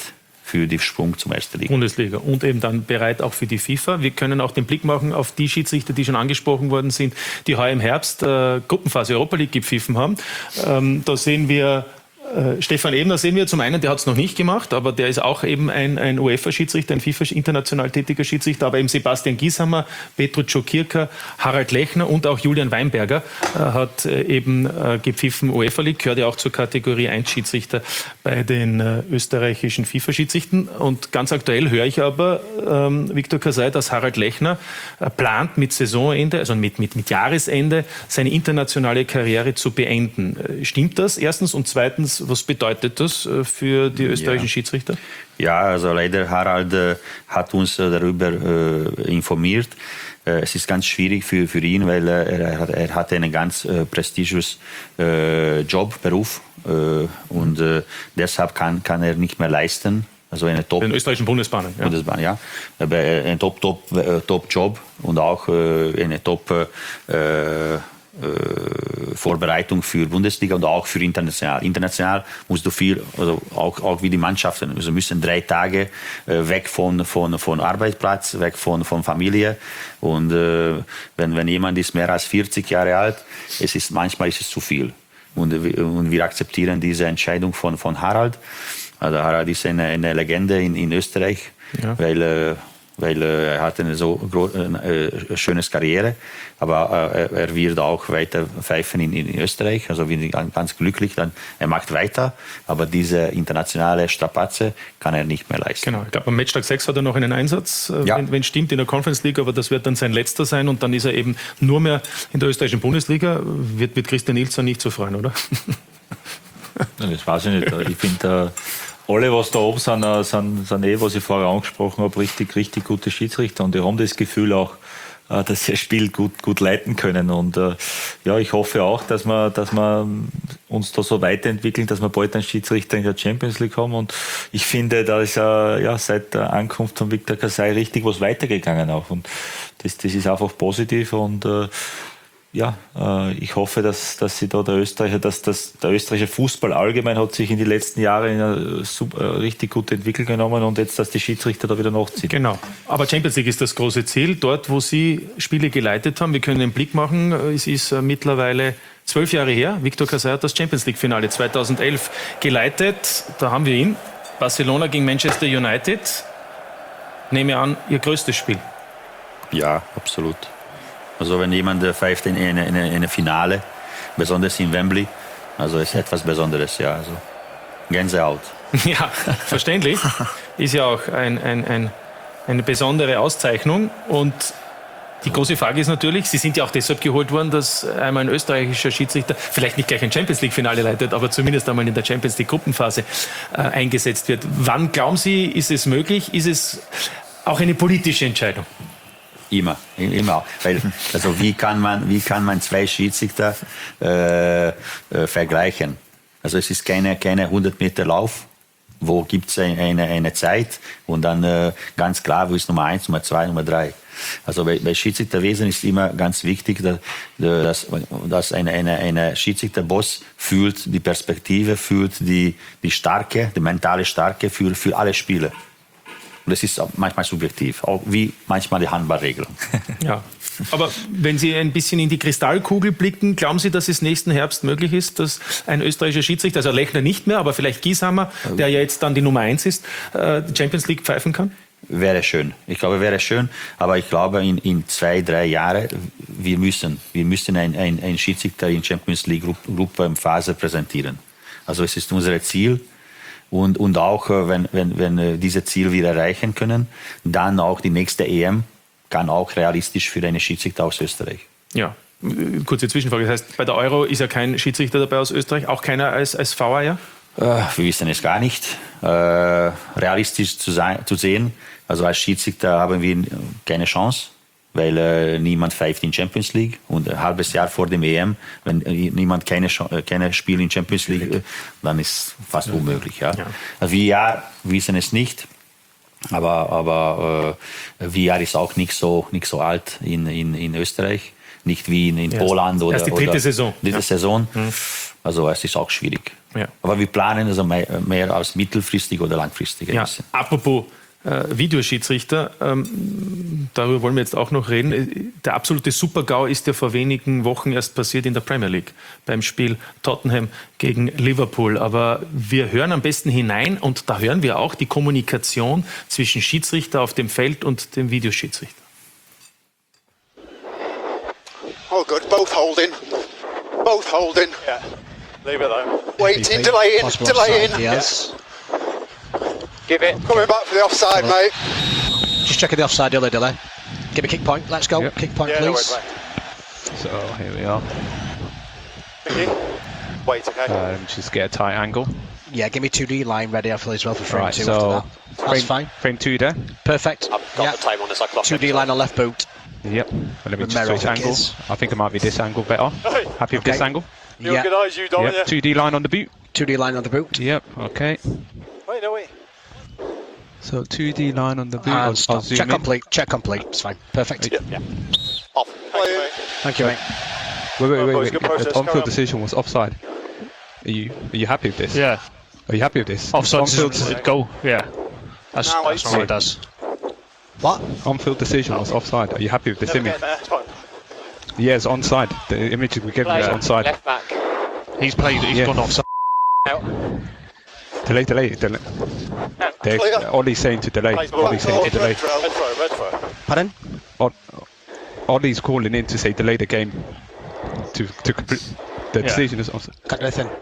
für den Sprung zum ersten Liga. Bundesliga und eben dann bereit auch für die FIFA. Wir können auch den Blick machen auf die Schiedsrichter, die schon angesprochen worden sind, die heuer im Herbst äh, Gruppenphase Europa League gepfiffen haben. Ähm, da sehen wir Äh, Stefan Ebner sehen wir zum einen, der hat es noch nicht gemacht, aber der ist auch eben ein, ein UEFA-Schiedsrichter, ein FIFA-international tätiger Schiedsrichter, aber eben Sebastian Gieshammer, Petru Czokirka, Harald Lechner und auch Julian Weinberger äh, hat äh, eben äh, gepfiffen UEFA League, gehört ja auch zur Kategorie eins Schiedsrichter bei den äh, österreichischen FIFA-Schiedsrichtern. Und ganz aktuell höre ich aber, ähm, Viktor Kasai, dass Harald Lechner äh, plant mit Saisonende, also mit, mit, mit Jahresende, seine internationale Karriere zu beenden. Äh, stimmt das erstens? Und zweitens, was bedeutet das für die österreichischen ja. Schiedsrichter? Ja, also leider Harald äh, hat uns äh, darüber äh, informiert. Äh, es ist ganz schwierig für, für ihn, weil äh, er, hat, er hat einen ganz äh, prestigiösen äh, Job, Beruf äh, und äh, deshalb kann, kann er nicht mehr leisten. Also eine Top. Den österreichischen Bundesbahnen. Ja. Bundesbahn, ja. Aber ein Top, Top, äh, Top Job und auch äh, eine Top äh, Vorbereitung für Bundesliga und auch für international. International musst du viel, also auch, auch wie die Mannschaften, also müssen drei Tage äh, weg von, von, von Arbeitsplatz, weg von, von Familie. Und äh, wenn, wenn jemand ist mehr als vierzig Jahre alt, es ist, manchmal ist es zu viel. Und, und wir akzeptieren diese Entscheidung von, von Harald. Also Harald ist eine, eine Legende in, in Österreich, ja. weil äh, weil äh, er hat eine so äh, schönes Karriere, aber äh, er wird auch weiter pfeifen in, in Österreich, also wir sind ganz glücklich, dann er macht weiter, aber diese internationale Strapaze kann er nicht mehr leisten. Genau, ich glaube am Matchtag sechs hat er noch einen Einsatz, äh, ja. wenn, wenn stimmt, in der Conference League, aber das wird dann sein letzter sein und dann ist er eben nur mehr in der österreichischen Bundesliga, wird mit Christian Ilzer nicht so freuen, oder? Das weiß ich nicht, ich finde alle, was da oben sind, sind, sind eh, was ich vorher angesprochen habe, richtig, richtig gute Schiedsrichter und die haben das Gefühl auch, dass sie das Spiel gut, gut leiten können und ja, ich hoffe auch, dass wir, dass wir uns da so weiterentwickeln, dass wir bald einen Schiedsrichter in der Champions League haben und ich finde, da ist ja seit der Ankunft von Viktor Kasai richtig was weitergegangen auch und das, das ist einfach positiv und ja, äh, ich hoffe, dass, dass sie da der Österreicher, dass, dass der österreichische Fußball allgemein hat sich in den letzten Jahren in eine super, richtig gute Entwicklung genommen und jetzt, dass die Schiedsrichter da wieder nachziehen. Genau. Aber Champions League ist das große Ziel. Dort, wo Sie Spiele geleitet haben, wir können einen Blick machen, es ist mittlerweile zwölf Jahre her. Viktor Kasai hat das Champions League Finale zweitausendelf geleitet. Da haben wir ihn. Barcelona gegen Manchester United. Nehme an, Ihr größtes Spiel. Ja, absolut. Also wenn jemand pfeift in eine, eine, eine Finale, besonders in Wembley, also ist etwas Besonderes, ja. Also Gänsehaut. Ja, verständlich. Ist ja auch ein, ein, ein, eine besondere Auszeichnung. Und die große Frage ist natürlich, Sie sind ja auch deshalb geholt worden, dass einmal ein österreichischer Schiedsrichter vielleicht nicht gleich ein Champions League-Finale leitet, aber zumindest einmal in der Champions League-Gruppenphase äh, eingesetzt wird. Wann, glauben Sie, ist es möglich? Ist es auch eine politische Entscheidung? Immer, immer. Weil, also wie kann man, wie kann man zwei Schiedsrichter äh, äh, vergleichen? Also es ist keine, keine hundert Meter Lauf, wo gibt es eine, eine Zeit und dann äh, ganz klar, wo ist Nummer eins, Nummer zwei, Nummer drei. Also bei, bei Schiedsrichterwesen ist immer ganz wichtig, dass, dass, dass eine, eine, eine Schiedsrichterboss fühlt die Perspektive, fühlt die, die Stärke, die mentale Stärke für, für alle Spieler. Und das ist manchmal subjektiv, auch wie manchmal die Handballregeln. Ja, aber wenn Sie ein bisschen in die Kristallkugel blicken, glauben Sie, dass es nächsten Herbst möglich ist, dass ein österreichischer Schiedsrichter, also Lechner nicht mehr, aber vielleicht Gieshammer, der ja jetzt dann die Nummer eins ist, die Champions League pfeifen kann? Wäre schön. Ich glaube, wäre schön. Aber ich glaube, in, in zwei, drei Jahren, wir müssen, wir müssen ein, ein, ein Schiedsrichter in Champions League Gruppenphase präsentieren. Also es ist unser Ziel. Und, und auch, wenn, wenn, wenn wir dieses Ziel wieder erreichen können, dann auch die nächste E M kann auch realistisch für eine Schiedsrichter aus Österreich. Ja, kurze Zwischenfrage. Das heißt, bei der Euro ist ja kein Schiedsrichter dabei aus Österreich, auch keiner als, als V A R? Äh, wir wissen es gar nicht. Äh, realistisch zu, sein, zu sehen, also als Schiedsrichter haben wir keine Chance, weil äh, niemand pfeift in Champions League und ein halbes Jahr vor dem E M, wenn äh, niemand keine, keine Spiel in Champions League, äh, dann ist fast unmöglich. Ja. Ja. Also wir ja, wissen es nicht, aber, aber äh, V R ist auch nicht so, nicht so alt in, in, in Österreich, nicht wie in, in ja, Poland oder erst die dritte oder Saison. Dritte ja. Saison. Mhm. Also es ist auch schwierig. Ja. Aber wir planen also mehr, mehr als mittelfristig oder langfristig. Ja, apropos äh, Videoschiedsrichter, ähm, darüber wollen wir jetzt auch noch reden. Der absolute Super-GAU ist ja vor wenigen Wochen erst passiert in der Premier League beim Spiel Tottenham gegen Liverpool. Aber wir hören am besten hinein und da hören wir auch die Kommunikation zwischen Schiedsrichter auf dem Feld und dem Videoschiedsrichter. Oh good, both holding. Both holding. Yeah. Leave it though. Waiting, delaying, delaying. Yes. Give it. Coming back for the offside, mate. Just checking the offside, delay, delay. Give me kick point. Let's go. Yep. Kick point, yeah, please. No worries, so here we are. Thank you. Wait, okay. Um, just get a tight angle. Yeah, give me two D line ready after as well for frame right, two so after that. That's frame, fine. Frame two there. Perfect. I've got yep. the time on this. I clocked two D line on left boot. Yep. Well, let me just Romero, switch angles. I think it might be this angle better. Hey. Happy with Okay. this angle? You Yeah. organise you, don't Yep. you? two D line on the boot. two D line on the boot. Yep. Okay. Wait, no wait. So two D line on the boot. And I'll, stop. I'll zoom Check in. complete. Check complete. It's fine. Perfect. Yeah. yeah. Off. Thank you, mate. Thank you, mate. Wait, wait, Well, wait, boys, wait. good process, The carry on-field on. decision was offside. Are you are you happy with this? Yeah. Are you happy with this? Offside On-field, decision, goal. Yeah. That's, Now that's I what it does. What? on-field decision was offside. Are you happy with this Never image? get there. It's fine. Yeah, it's onside. The image we given is onside. Left back. He's played. He's Yeah. gone offside. Out. Delay, delay, delay. They're- Clear. Ollie's saying to delay. Plays Ollie's saying to red delay. throw, red throw, red throw. Pardon? Odd- Ollie's calling in to say delay the game. To to complete the Yeah. decision is offside. Can't do anything.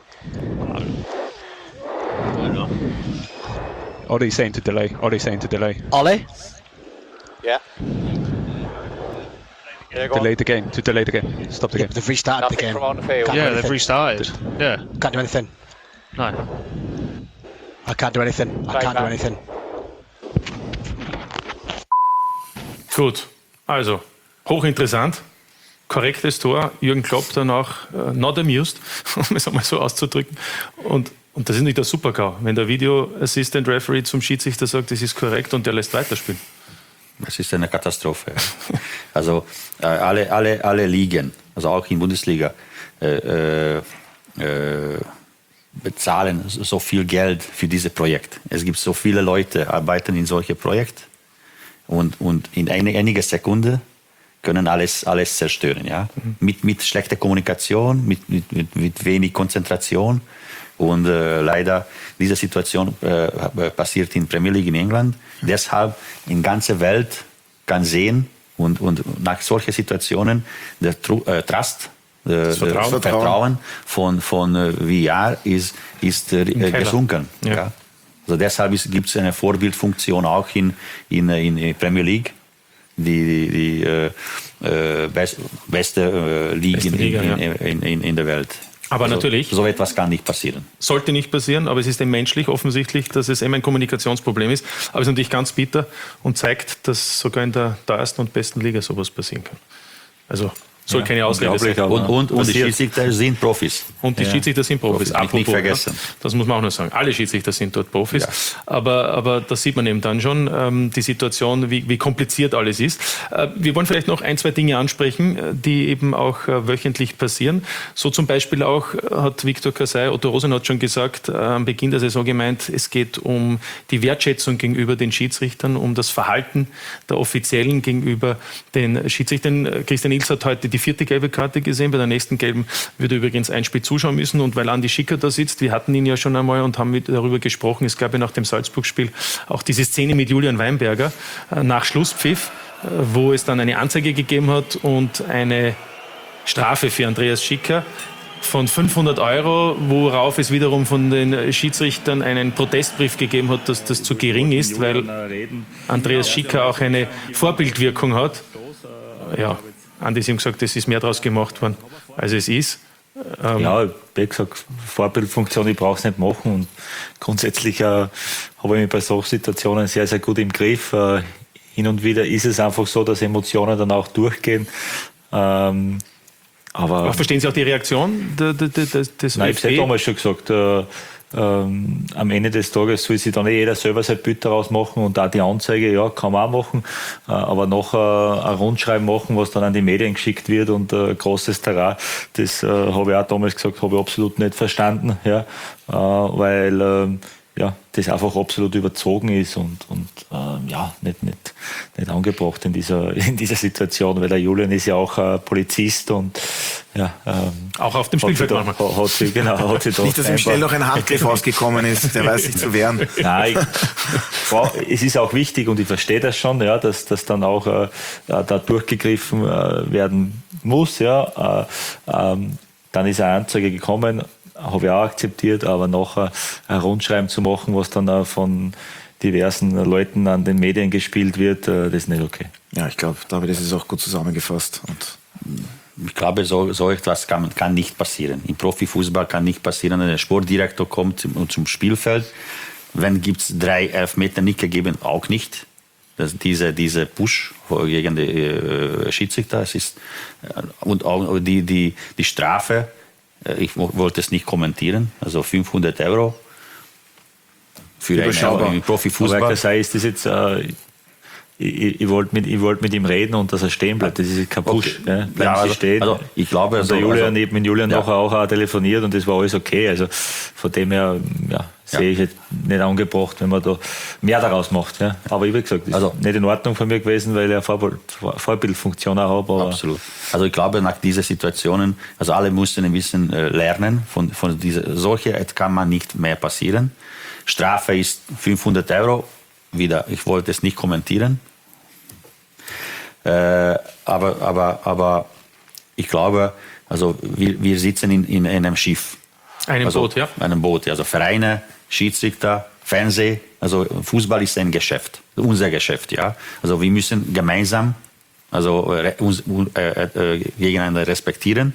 Ollie's saying to delay. Ollie's saying to delay. Ollie? Yeah. Yeah, go on. Delay the game. To delay the game. Stop the Yeah, game. but they've restarted Nothing the game. from on the field. Can't do Yeah, anything. they've restarted. Yeah. Can't do anything. No. I can't do anything. I Right can't do back. anything. Gut, also hochinteressant. Korrektes Tor. Jürgen Klopp danach uh, not amused, um es einmal so auszudrücken. Und, und das ist nicht der Super-GAU, wenn der Video Assistant Referee zum Schiedsrichter sagt, das ist korrekt und der lässt weiterspielen. Das ist eine Katastrophe. Also äh, alle, alle, alle Ligen, also auch in Bundesliga, äh, äh, bezahlen so viel Geld für dieses Projekt. Es gibt so viele Leute, arbeiten in solche Projekte und, und in eine, einige Sekunden können alles, alles zerstören. Ja? Mhm. Mit, mit schlechter Kommunikation, mit, mit, mit, mit wenig Konzentration. Und äh, leider, diese Situation äh, passiert in Premier League in England. Deshalb in ganzer Welt kann sehen und, und nach solchen Situationen der Tru- äh, Trust, äh, Das der Vertrauen. Vertrauen von, von äh, V R ist, ist äh, Keller. gesunken. Ja. Ja. Also deshalb gibt es eine Vorbildfunktion auch in, in, in Premier League, die, die, die äh, äh, best, beste äh, Liga, Beste in, Liga, in, ja. in, in, in der Welt. Aber also, natürlich. So etwas kann nicht passieren. Sollte nicht passieren, aber es ist eben menschlich offensichtlich, dass es eben ein Kommunikationsproblem ist. Aber es ist natürlich ganz bitter und zeigt, dass sogar in der teuersten und besten Liga sowas passieren kann. Also soll Ja, keine Ausrede sein. und, und, und die Passiert. Schiedsrichter sind Profis. Und die Ja. Schiedsrichter sind Profis. Profis, nicht vergessen. Ja, das muss man auch noch sagen. Alle Schiedsrichter sind dort Profis. Ja. Aber, aber da sieht man eben dann schon ähm, die Situation, wie, wie kompliziert alles ist. Äh, wir wollen vielleicht noch ein, zwei Dinge ansprechen, äh, die eben auch äh, wöchentlich passieren. So zum Beispiel auch äh, hat Viktor Kassai, Otto Rosenhaut schon gesagt, äh, am Beginn der Saison gemeint, es geht um die Wertschätzung gegenüber den Schiedsrichtern, um das Verhalten der Offiziellen gegenüber den Schiedsrichtern. Christian Ilz hat heute die vierte gelbe Karte gesehen. Bei der nächsten gelben würde übrigens ein Spiel zuschauen müssen. Und weil Andi Schicker da sitzt, wir hatten ihn ja schon einmal und haben mit darüber gesprochen. Es gab ja nach dem Salzburg-Spiel auch diese Szene mit Julian Weinberger äh, nach Schlusspfiff, äh, wo es dann eine Anzeige gegeben hat und eine Strafe für Andreas Schicker von fünfhundert Euro, worauf es wiederum von den Schiedsrichtern einen Protestbrief gegeben hat, dass das zu gering ist, weil Andreas Schicker auch eine Vorbildwirkung hat. Ja, Andi, Sie haben gesagt, es ist mehr daraus gemacht worden, als es ist. Ähm ja, wie gesagt, Vorbildfunktion, ich brauche es nicht machen. Und grundsätzlich äh, habe ich mich bei solchen Situationen sehr, sehr gut im Griff. Äh, hin und wieder ist es einfach so, dass Emotionen dann auch durchgehen. Ähm, aber Aber verstehen Sie auch die Reaktion de, de, de, des Nein, ich habe es damals schon gesagt. Äh, ähm, am Ende des Tages soll sich dann eh jeder selber sein Bild daraus machen und auch die Anzeige, ja, kann man auch machen, äh, aber nachher ein Rundschreiben machen, was dann an die Medien geschickt wird und äh, großes Terrain, das äh, habe ich auch damals gesagt, habe ich absolut nicht verstanden, ja, äh, weil äh, ja, das einfach absolut überzogen ist und, und ähm, ja, nicht, nicht, nicht angebracht in dieser, in dieser Situation, weil der Julian ist ja auch äh, Polizist und ja, ähm, auch auf dem Spielfeld manchmal. Hat, hat sie, genau, hat sie nicht, dass ihm schnell noch ein Handgriff ausgekommen ist, der weiß sich zu wehren. Nein, ich, es ist auch wichtig und ich verstehe das schon, ja, dass, dass dann auch äh, da durchgegriffen äh, werden muss. Ja, äh, ähm, dann ist eine Anzeige gekommen, habe ich auch akzeptiert, aber nachher ein Rundschreiben zu machen, was dann auch von diversen Leuten an den Medien gespielt wird, das ist nicht okay. Ja, ich glaube, David, das ist auch gut zusammengefasst. Und ich glaube, so, so etwas kann, kann nicht passieren. Im Profifußball kann nicht passieren, wenn der Sportdirektor kommt zum, zum Spielfeld. Wenn gibt es drei Elfmeter nicht gegeben, auch nicht. Das, diese, diese Push gegen die äh, Schiedsrichter, es ist, äh, und auch die, die, die Strafe, ich wollte es nicht kommentieren, also fünfhundert Euro für einen Profifußball. Aber Kasai, ist das jetzt, äh, ich, ich wollte mit, wollt mit ihm reden und dass er stehen bleibt, das ist kein Push. Okay. Ja, bleiben ja, also, Sie stehen. Also, ich glaube, und der also, Julian, also, ich mit Julian ja. nachher auch, auch telefoniert und das war alles okay. Also von dem her ja, ja. sehe ich jetzt nicht angebracht, wenn man da mehr daraus macht. Ja. Aber ich habe gesagt, das also, ist nicht in Ordnung von mir gewesen, weil ich eine Vorbild, Vorbildfunktion auch habe. Aber absolut. Also ich glaube, nach diesen Situationen, also alle mussten ein bisschen äh, lernen von, von dieser, solche kann man nicht mehr passieren. Strafe ist fünfhundert Euro. Wieder, ich wollte es nicht kommentieren. Äh, aber, aber, aber ich glaube, also wir, wir sitzen in, in einem Schiff. Einem also, Boot, ja. Einem Boot, also Vereine, Schiedsrichter, Fernsehen. Also Fußball ist ein Geschäft, unser Geschäft, ja. Also wir müssen gemeinsam, also äh, uns äh, äh, gegeneinander respektieren.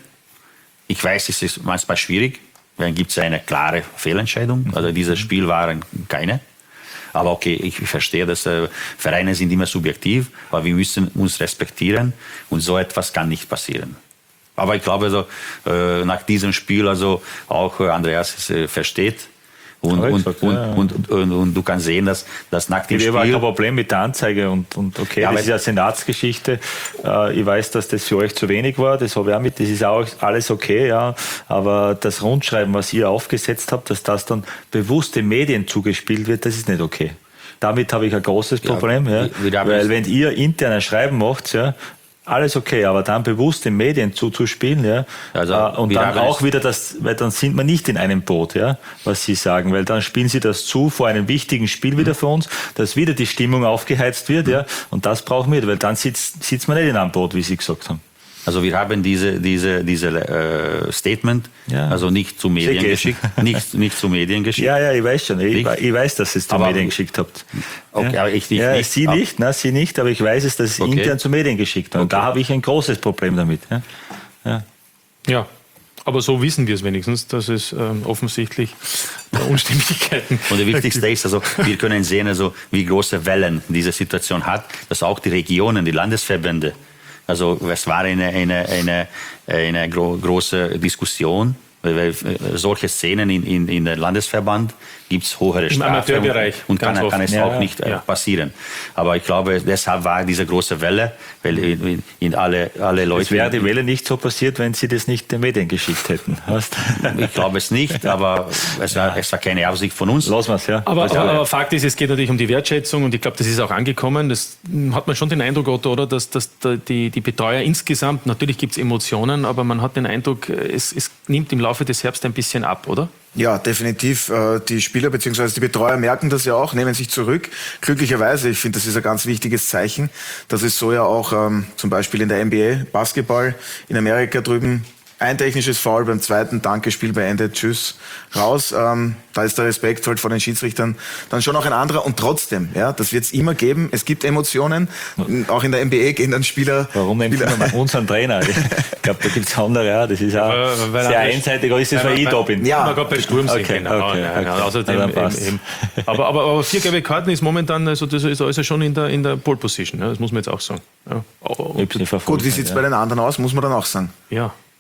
Ich weiß, es ist manchmal schwierig, dann gibt es eine klare Fehlentscheidung. Also dieses Spiel waren keine. Aber okay, ich verstehe, dass äh, Vereine sind immer subjektiv, aber wir müssen uns respektieren und so etwas kann nicht passieren. Aber ich glaube, also, äh, nach diesem Spiel, also auch äh, Andreas es, äh, versteht. Und, und, gesagt, und, ja, ja. Und, und, und, und du kannst sehen, dass, dass nach dem ich Spiel... habe kein Problem mit der Anzeige und, und okay, ja, das ist ja Senatsgeschichte. Äh, ich weiß, dass das für euch zu wenig war, das habe ich auch mit, das ist auch alles okay, ja. Aber das Rundschreiben, was ihr aufgesetzt habt, dass das dann bewusst den Medien zugespielt wird, das ist nicht okay. Damit habe ich ein großes Problem, ja, ja. Wir, wir weil wenn ihr intern ein Schreiben macht, ja, alles okay, aber dann bewusst den Medien zuzuspielen, ja, also, äh, und dann auch wieder das, weil dann sind wir nicht in einem Boot, ja, was Sie sagen, weil dann spielen Sie das zu vor einem wichtigen Spiel wieder für uns, dass wieder die Stimmung aufgeheizt wird, ja, und das brauchen wir, weil dann sitzt, sitzt man nicht in einem Boot, wie Sie gesagt haben. Also wir haben diese, diese, diese äh, Statement, ja. also nicht zu Medien geschickt, nicht, nicht zu Medien geschickt. Ja, ja, ich weiß schon, ich, ich weiß, dass ihr es zu aber, Medien geschickt habt. Okay, ja. aber ich, ich ja, nicht. Sie nicht, ne, Sie nicht, aber ich weiß es, dass es okay. intern zu Medien geschickt hat. Und okay. da habe ich ein großes Problem damit. Ja, ja. ja. Aber so wissen wir es wenigstens, dass es ähm, offensichtlich Unstimmigkeiten Und das Wichtigste ist, also, wir können sehen, also, wie große Wellen diese Situation hat, dass auch die Regionen, die Landesverbände, also es war eine, eine, eine, eine gro große Diskussion, weil solche Szenen in, in, in der Landesverband gibt es höhere Im Strafen Amateurbereich und kann, kann es ja, auch nicht ja. äh, passieren. Aber ich glaube, deshalb war diese große Welle, weil in, in alle, alle Leute... Es wäre die Welle nicht so passiert, wenn Sie das nicht den Medien geschickt hätten. Weißt? Ich glaube es nicht, aber es war, es war keine Absicht von uns. Lassen wir es, ja. Aber, also, aber, aber Fakt ist, es geht natürlich um die Wertschätzung und ich glaube, das ist auch angekommen. Das hat man schon den Eindruck, Otto, oder, dass, dass die, die Betreuer insgesamt, natürlich gibt es Emotionen, aber man hat den Eindruck, es, es nimmt im Laufe des Herbst ein bisschen ab, oder? Ja, definitiv. Die Spieler bzw. die Betreuer merken das ja auch, nehmen sich zurück. Glücklicherweise, ich finde, das ist ein ganz wichtiges Zeichen, dass es so ja auch ähm, zum Beispiel in der N B A, Basketball in Amerika drüben, ein technisches Foul, beim zweiten Danke, Spiel beendet, tschüss, raus. Ähm, da ist der Respekt halt vor den Schiedsrichtern dann schon auch ein anderer. Und trotzdem, ja, das wird es immer geben. Es gibt Emotionen. Auch in der N B A gehen dann Spieler... Warum nehmen Sie mal unseren Trainer? Ich glaube, da gibt es andere, ja. Das ist auch ja, sehr einseitig. Aber ist das, weil ich da bin? Ja, gerade bei Sturm sind. Okay, genau. okay, Ja, okay. Außerdem, okay. eben, eben. Aber, aber, aber vier gelbe Karten ist momentan, also das ist also schon in der, in der Pole Position. Ja, das muss man jetzt auch sagen. Ja. Gut, wie sieht es ja. bei den anderen aus, muss man dann auch sagen. Ja.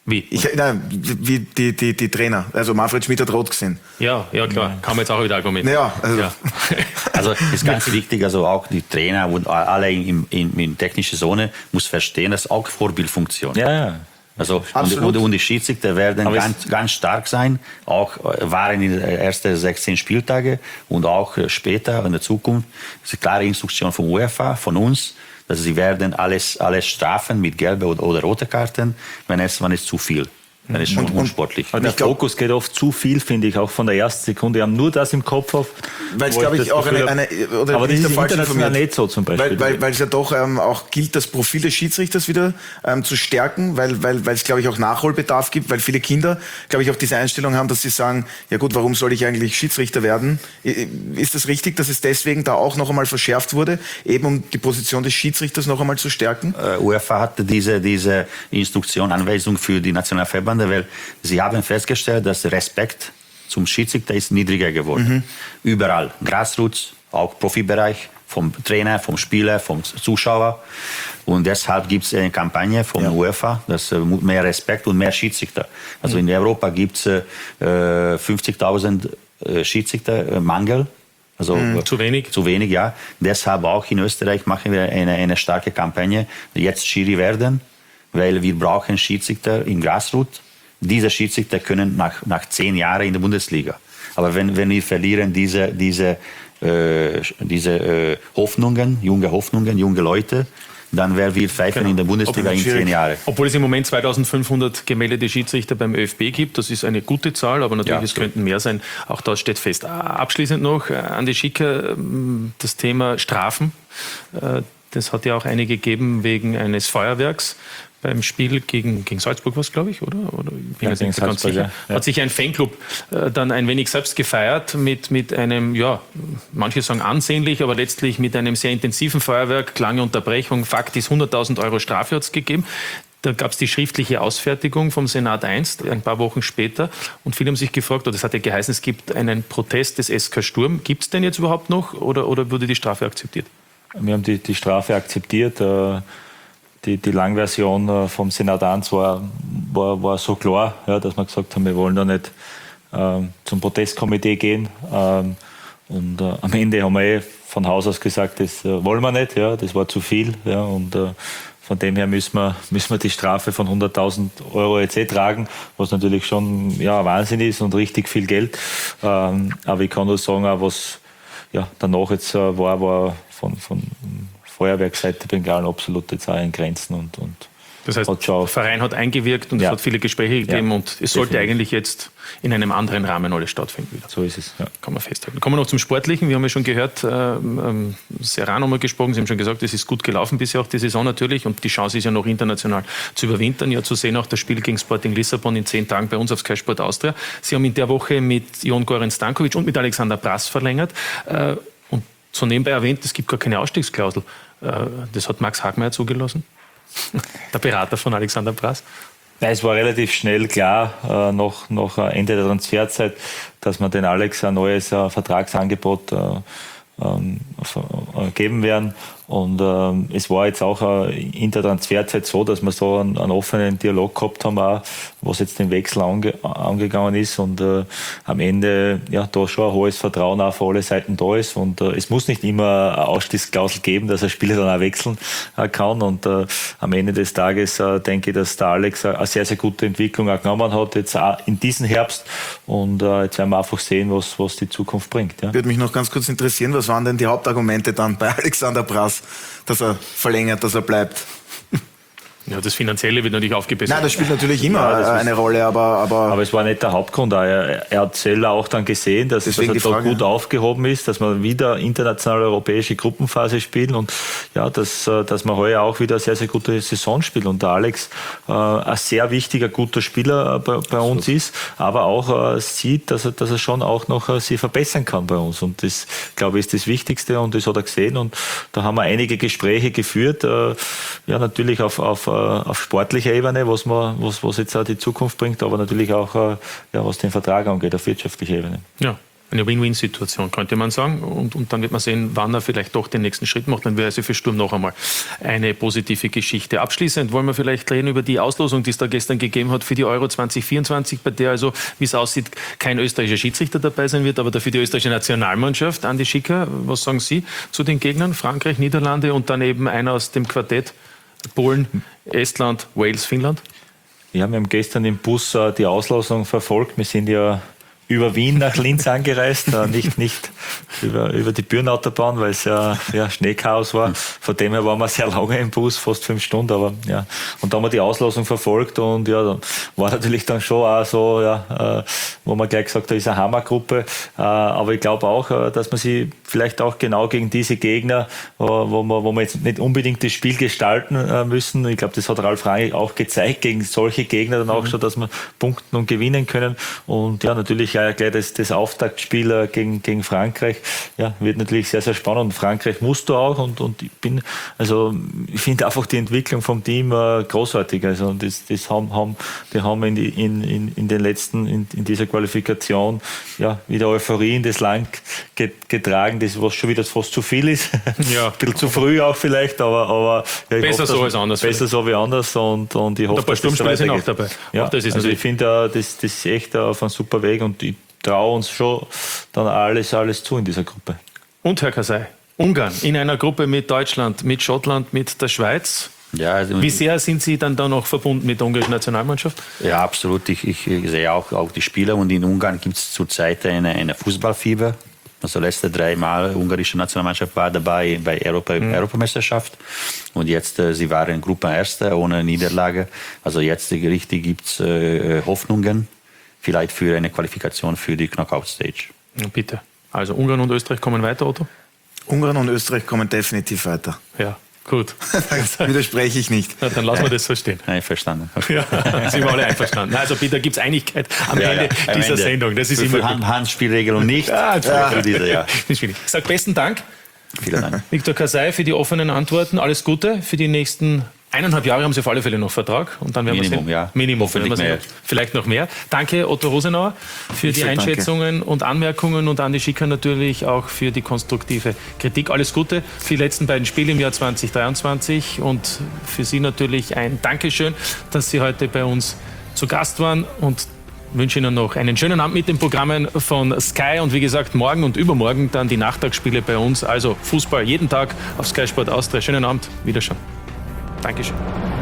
Wie? Ich, nein, wie die, die, die Trainer. Also Manfred Schmidt hat rot gesehen. Ja, ja klar. Kann man jetzt auch wieder argumentieren. Ja, also, ja. Also ist ganz wichtig, also auch die Trainer und alle in, in, in technischer Zone muss verstehen, dass auch Vorbildfunktion. Ja, ja. Also und, und, und die Schiedsrichter werden ganz, ganz stark sein, auch waren in den ersten sechzehn Spieltage und auch später in der Zukunft. Das ist eine klare Instruktion von UEFA, von uns, dass sie werden alles, alles strafen mit gelben oder, oder roten Karten, wenn es, wenn es zu viel. Dann ist schon und, unsportlich. Und der Fokus geht oft zu viel, finde ich, auch von der ersten Sekunde. Wir haben nur das im Kopf auf. Weil es, glaube ich, auch eine, eine oder aber nicht das ist der international nicht so zum Beispiel. Weil, weil, weil es ja doch ähm, auch gilt, das Profil des Schiedsrichters wieder ähm, zu stärken, weil, weil, weil es, glaube ich, auch Nachholbedarf gibt, weil viele Kinder, glaube ich, auch diese Einstellung haben, dass sie sagen, ja gut, warum soll ich eigentlich Schiedsrichter werden? Ist das richtig, dass es deswegen da auch noch einmal verschärft wurde, eben um die Position des Schiedsrichters noch einmal zu stärken? Äh, UEFA hatte diese, diese Instruktion, Anweisung für die Nationalverbände, weil sie haben festgestellt, dass der Respekt zum Schiedsrichter ist niedriger geworden. Mhm. Überall. Grassroots, auch Profibereich, vom Trainer, vom Spieler, vom Zuschauer. Und deshalb gibt es eine Kampagne von ja. UEFA, dass äh, mehr Respekt und mehr Schiedsrichter. Also mhm. in Europa gibt es äh, fünfzigtausend äh, Schiedsrichtermangel. Also mhm. zu wenig? Zu wenig, ja. Deshalb auch in Österreich machen wir eine, eine starke Kampagne, jetzt Schiri werden, weil wir brauchen Schiedsrichter in Grassroots. Diese Schiedsrichter können nach, nach zehn Jahren in der Bundesliga. Aber wenn, wenn wir verlieren diese, diese, äh, diese äh, Hoffnungen, junge Hoffnungen, junge Leute, dann werden wir pfeifen genau. in der Bundesliga in zehn Jahren. Obwohl es im Moment zweitausendfünfhundert gemeldete Schiedsrichter beim ÖFB gibt, das ist eine gute Zahl, aber natürlich, ja, es könnten mehr sein. Auch das steht fest. Abschließend noch, Andi Schicker, das Thema Strafen. Das hat ja auch eine gegeben wegen eines Feuerwerks. Beim Spiel gegen, gegen Salzburg war es, glaube ich, oder? oder ich bin ja, jetzt nicht ganz sicher. Ja. Hat sich ein Fanclub äh, dann ein wenig selbst gefeiert mit, mit einem, ja, manche sagen ansehnlich, aber letztlich mit einem sehr intensiven Feuerwerk, lange Unterbrechung. Fakt ist, hunderttausend Euro Strafe hat es gegeben. Da gab es die schriftliche Ausfertigung vom Senat eins, ein paar Wochen später. Und viele haben sich gefragt, oder es hat ja geheißen, es gibt einen Protest des S K Sturm. Gibt es den jetzt überhaupt noch oder, oder wurde die Strafe akzeptiert? Wir haben die, die Strafe akzeptiert. Äh Die, die Langversion vom Senat eins war, war, war so klar, ja, dass wir gesagt haben, wir wollen da nicht ähm, zum Protestkomitee gehen. Ähm, und äh, am Ende haben wir eh von Haus aus gesagt, das äh, wollen wir nicht, ja, das war zu viel. Ja, und äh, von dem her müssen wir, müssen wir die Strafe von hunderttausend Euro jetzt eh tragen, was natürlich schon ja, Wahnsinn ist und richtig viel Geld. Ähm, aber ich kann nur sagen, auch was ja, danach jetzt äh, war, war von, von Feuerwerksseite Bengalen absolut jetzt auch in Grenzen. Und, und das heißt, der Verein hat eingewirkt und ja. es hat viele Gespräche gegeben ja. und es sollte Definitiv. eigentlich jetzt in einem anderen Rahmen alles stattfinden wieder. So ist es, ja. Kann man festhalten. Kommen wir noch zum Sportlichen. Wir haben ja schon gehört, ähm, Serrano mal gesprochen, Sie haben schon gesagt, es ist gut gelaufen bisher auch die Saison natürlich und die Chance ist ja noch international zu überwintern. Ja, zu sehen auch das Spiel gegen Sporting Lissabon in zehn Tagen bei uns auf Sky Sport Austria. Sie haben in der Woche mit Jon Goran Stankovic und mit Alexander Brass verlängert. Äh, und so nebenbei erwähnt, es gibt gar keine Ausstiegsklausel. Das hat Max Hagmeier zugelassen, der Berater von Alexander Brass. Nein, es war relativ schnell klar, äh, noch, noch Ende der Transferzeit, dass wir den Alex ein neues äh, Vertragsangebot äh, ähm, äh, geben werden. Und ähm, es war jetzt auch äh, in der Transferzeit so, dass wir so einen, einen offenen Dialog gehabt haben, auch, was jetzt den Wechsel ange, angegangen ist. Und äh, am Ende ja da schon ein hohes Vertrauen auch für alle Seiten da ist. Und äh, es muss nicht immer eine Ausstiegsklausel geben, dass ein Spieler dann auch wechseln äh, kann. Und äh, am Ende des Tages äh, denke ich, dass der Alex eine sehr, sehr gute Entwicklung auch genommen hat, jetzt auch in diesem Herbst. Und äh, jetzt werden wir einfach sehen, was, was die Zukunft bringt. Ja. Würde mich noch ganz kurz interessieren, was waren denn die Hauptargumente dann bei Alexander Brass, dass er verlängert, dass er bleibt? Ja, das Finanzielle wird natürlich aufgebessert. Nein, das spielt natürlich immer ja, eine Rolle, aber, aber... Aber es war nicht der Hauptgrund. Er, er hat selber auch dann gesehen, dass, dass er da Frage, gut ja. aufgehoben ist, dass wir wieder internationale europäische Gruppenphase spielen und ja, dass, dass wir heuer auch wieder eine sehr, sehr gute Saison spielen. Und der Alex äh, ein sehr wichtiger, guter Spieler bei, bei uns ist, aber auch äh, sieht, dass er, dass er schon auch noch äh, sich verbessern kann bei uns. Und das, glaube ich, ist das Wichtigste und das hat er gesehen. Und da haben wir einige Gespräche geführt, äh, ja, natürlich auf, auf auf sportlicher Ebene, was, man, was, was jetzt auch die Zukunft bringt, aber natürlich auch, ja, was den Vertrag angeht, auf wirtschaftlicher Ebene. Ja, Eine Win-Win-Situation, könnte man sagen. Und, und dann wird man sehen, wann er vielleicht doch den nächsten Schritt macht. Dann wäre es für Sturm noch einmal eine positive Geschichte. Abschließend wollen wir vielleicht reden über die Auslosung, die es da gestern gegeben hat für die Euro zwanzig vierundzwanzig, bei der also, wie es aussieht, kein österreichischer Schiedsrichter dabei sein wird, aber dafür die österreichische Nationalmannschaft. Andi Schicker, was sagen Sie zu den Gegnern? Frankreich, Niederlande und dann eben einer aus dem Quartett Polen, Estland, Wales, Finnland? Ja, wir haben gestern im Bus äh, die Auslosung verfolgt. Wir sind ja über Wien nach Linz angereist, äh, nicht, nicht über, über die Bürenautobahn, weil es ja, ja Schneechaos war. Von dem her waren wir sehr lange im Bus, fast fünf Stunden, aber ja. Und da haben wir die Auslosung verfolgt und ja, da war natürlich dann schon auch so, ja, äh, wo man gleich gesagt hat, das ist eine Hammergruppe. Äh, aber ich glaube auch, äh, dass man sie vielleicht auch genau gegen diese Gegner, äh, wo man, wo man jetzt nicht unbedingt das Spiel gestalten äh, müssen. Ich glaube, das hat Ralf Rangnick auch gezeigt, gegen solche Gegner dann auch mhm. schon, dass man punkten und gewinnen können. Und ja, natürlich ja gleich das, das Auftaktspiel gegen, gegen Frankreich, ja, wird natürlich sehr, sehr spannend. Und Frankreich musst du auch und, und ich bin, also ich finde einfach die Entwicklung vom Team äh, großartig. Also das, das haben, haben, die haben in, die, in, in, in den letzten, in, in dieser Qualifikation ja wieder Euphorie in das Land getragen, das was schon wieder fast zu viel ist. Ja. Ein bisschen zu früh auch vielleicht, aber, aber ja, ich besser hoffe, so als anders. Besser so wie anders und, und ich hoffe, und ein paar Sturmspieler sind auch dabei. Ja, auch das ist also ich finde, uh, das, das ist echt uh, auf einem super Weg und ich traue uns schon dann alles, alles zu in dieser Gruppe. Und Herr Kasai, Ungarn in einer Gruppe mit Deutschland, mit Schottland, mit der Schweiz. Ja, also wie sehr sind Sie dann da noch verbunden mit der ungarischen Nationalmannschaft? Ja, absolut. Ich, ich sehe auch, auch die Spieler und in Ungarn gibt es zurzeit eine, eine Fußballfieber. Also letzte drei Mal ungarische Nationalmannschaft war dabei bei Europa, mhm. Europameisterschaft und jetzt äh, sie waren Gruppenerster ohne Niederlage. Also jetzt richtig gibt es äh, Hoffnungen, vielleicht für eine Qualifikation für die Knockout-Stage. Ja, bitte. Also Ungarn und Österreich kommen weiter, Otto? Ungarn und Österreich kommen definitiv weiter. Ja. Gut. Widerspreche ich nicht. Na, dann lassen wir das so stehen. Einverstanden. Ja, sind wir alle einverstanden. Also Peter, gibt es Einigkeit am ja, Ende ja, dieser Ende. Sendung. Das ist für immer Hand, Handspielregelung nicht. Ja, ja. Für diese, ja. Ich sage besten Dank. Vielen Dank. Viktor Kasai für die offenen Antworten. Alles Gute für die nächsten eineinhalb Jahre haben Sie auf alle Fälle noch Vertrag. Und dann werden Minimum, wir ja. Minimum, hoffentlich mehr. Vielleicht noch mehr. Danke Otto Rosenauer für ich die sag Einschätzungen danke. und Anmerkungen und Andi Schicker natürlich auch für die konstruktive Kritik. Alles Gute für die letzten beiden Spiele im Jahr zwanzig dreiundzwanzig und für Sie natürlich ein Dankeschön, dass Sie heute bei uns zu Gast waren und wünsche Ihnen noch einen schönen Abend mit den Programmen von Sky und wie gesagt, morgen und übermorgen dann die Nachtagsspiele bei uns. Also Fußball jeden Tag auf Sky Sport Austria. Schönen Abend, Wiederschauen. Dankeschön.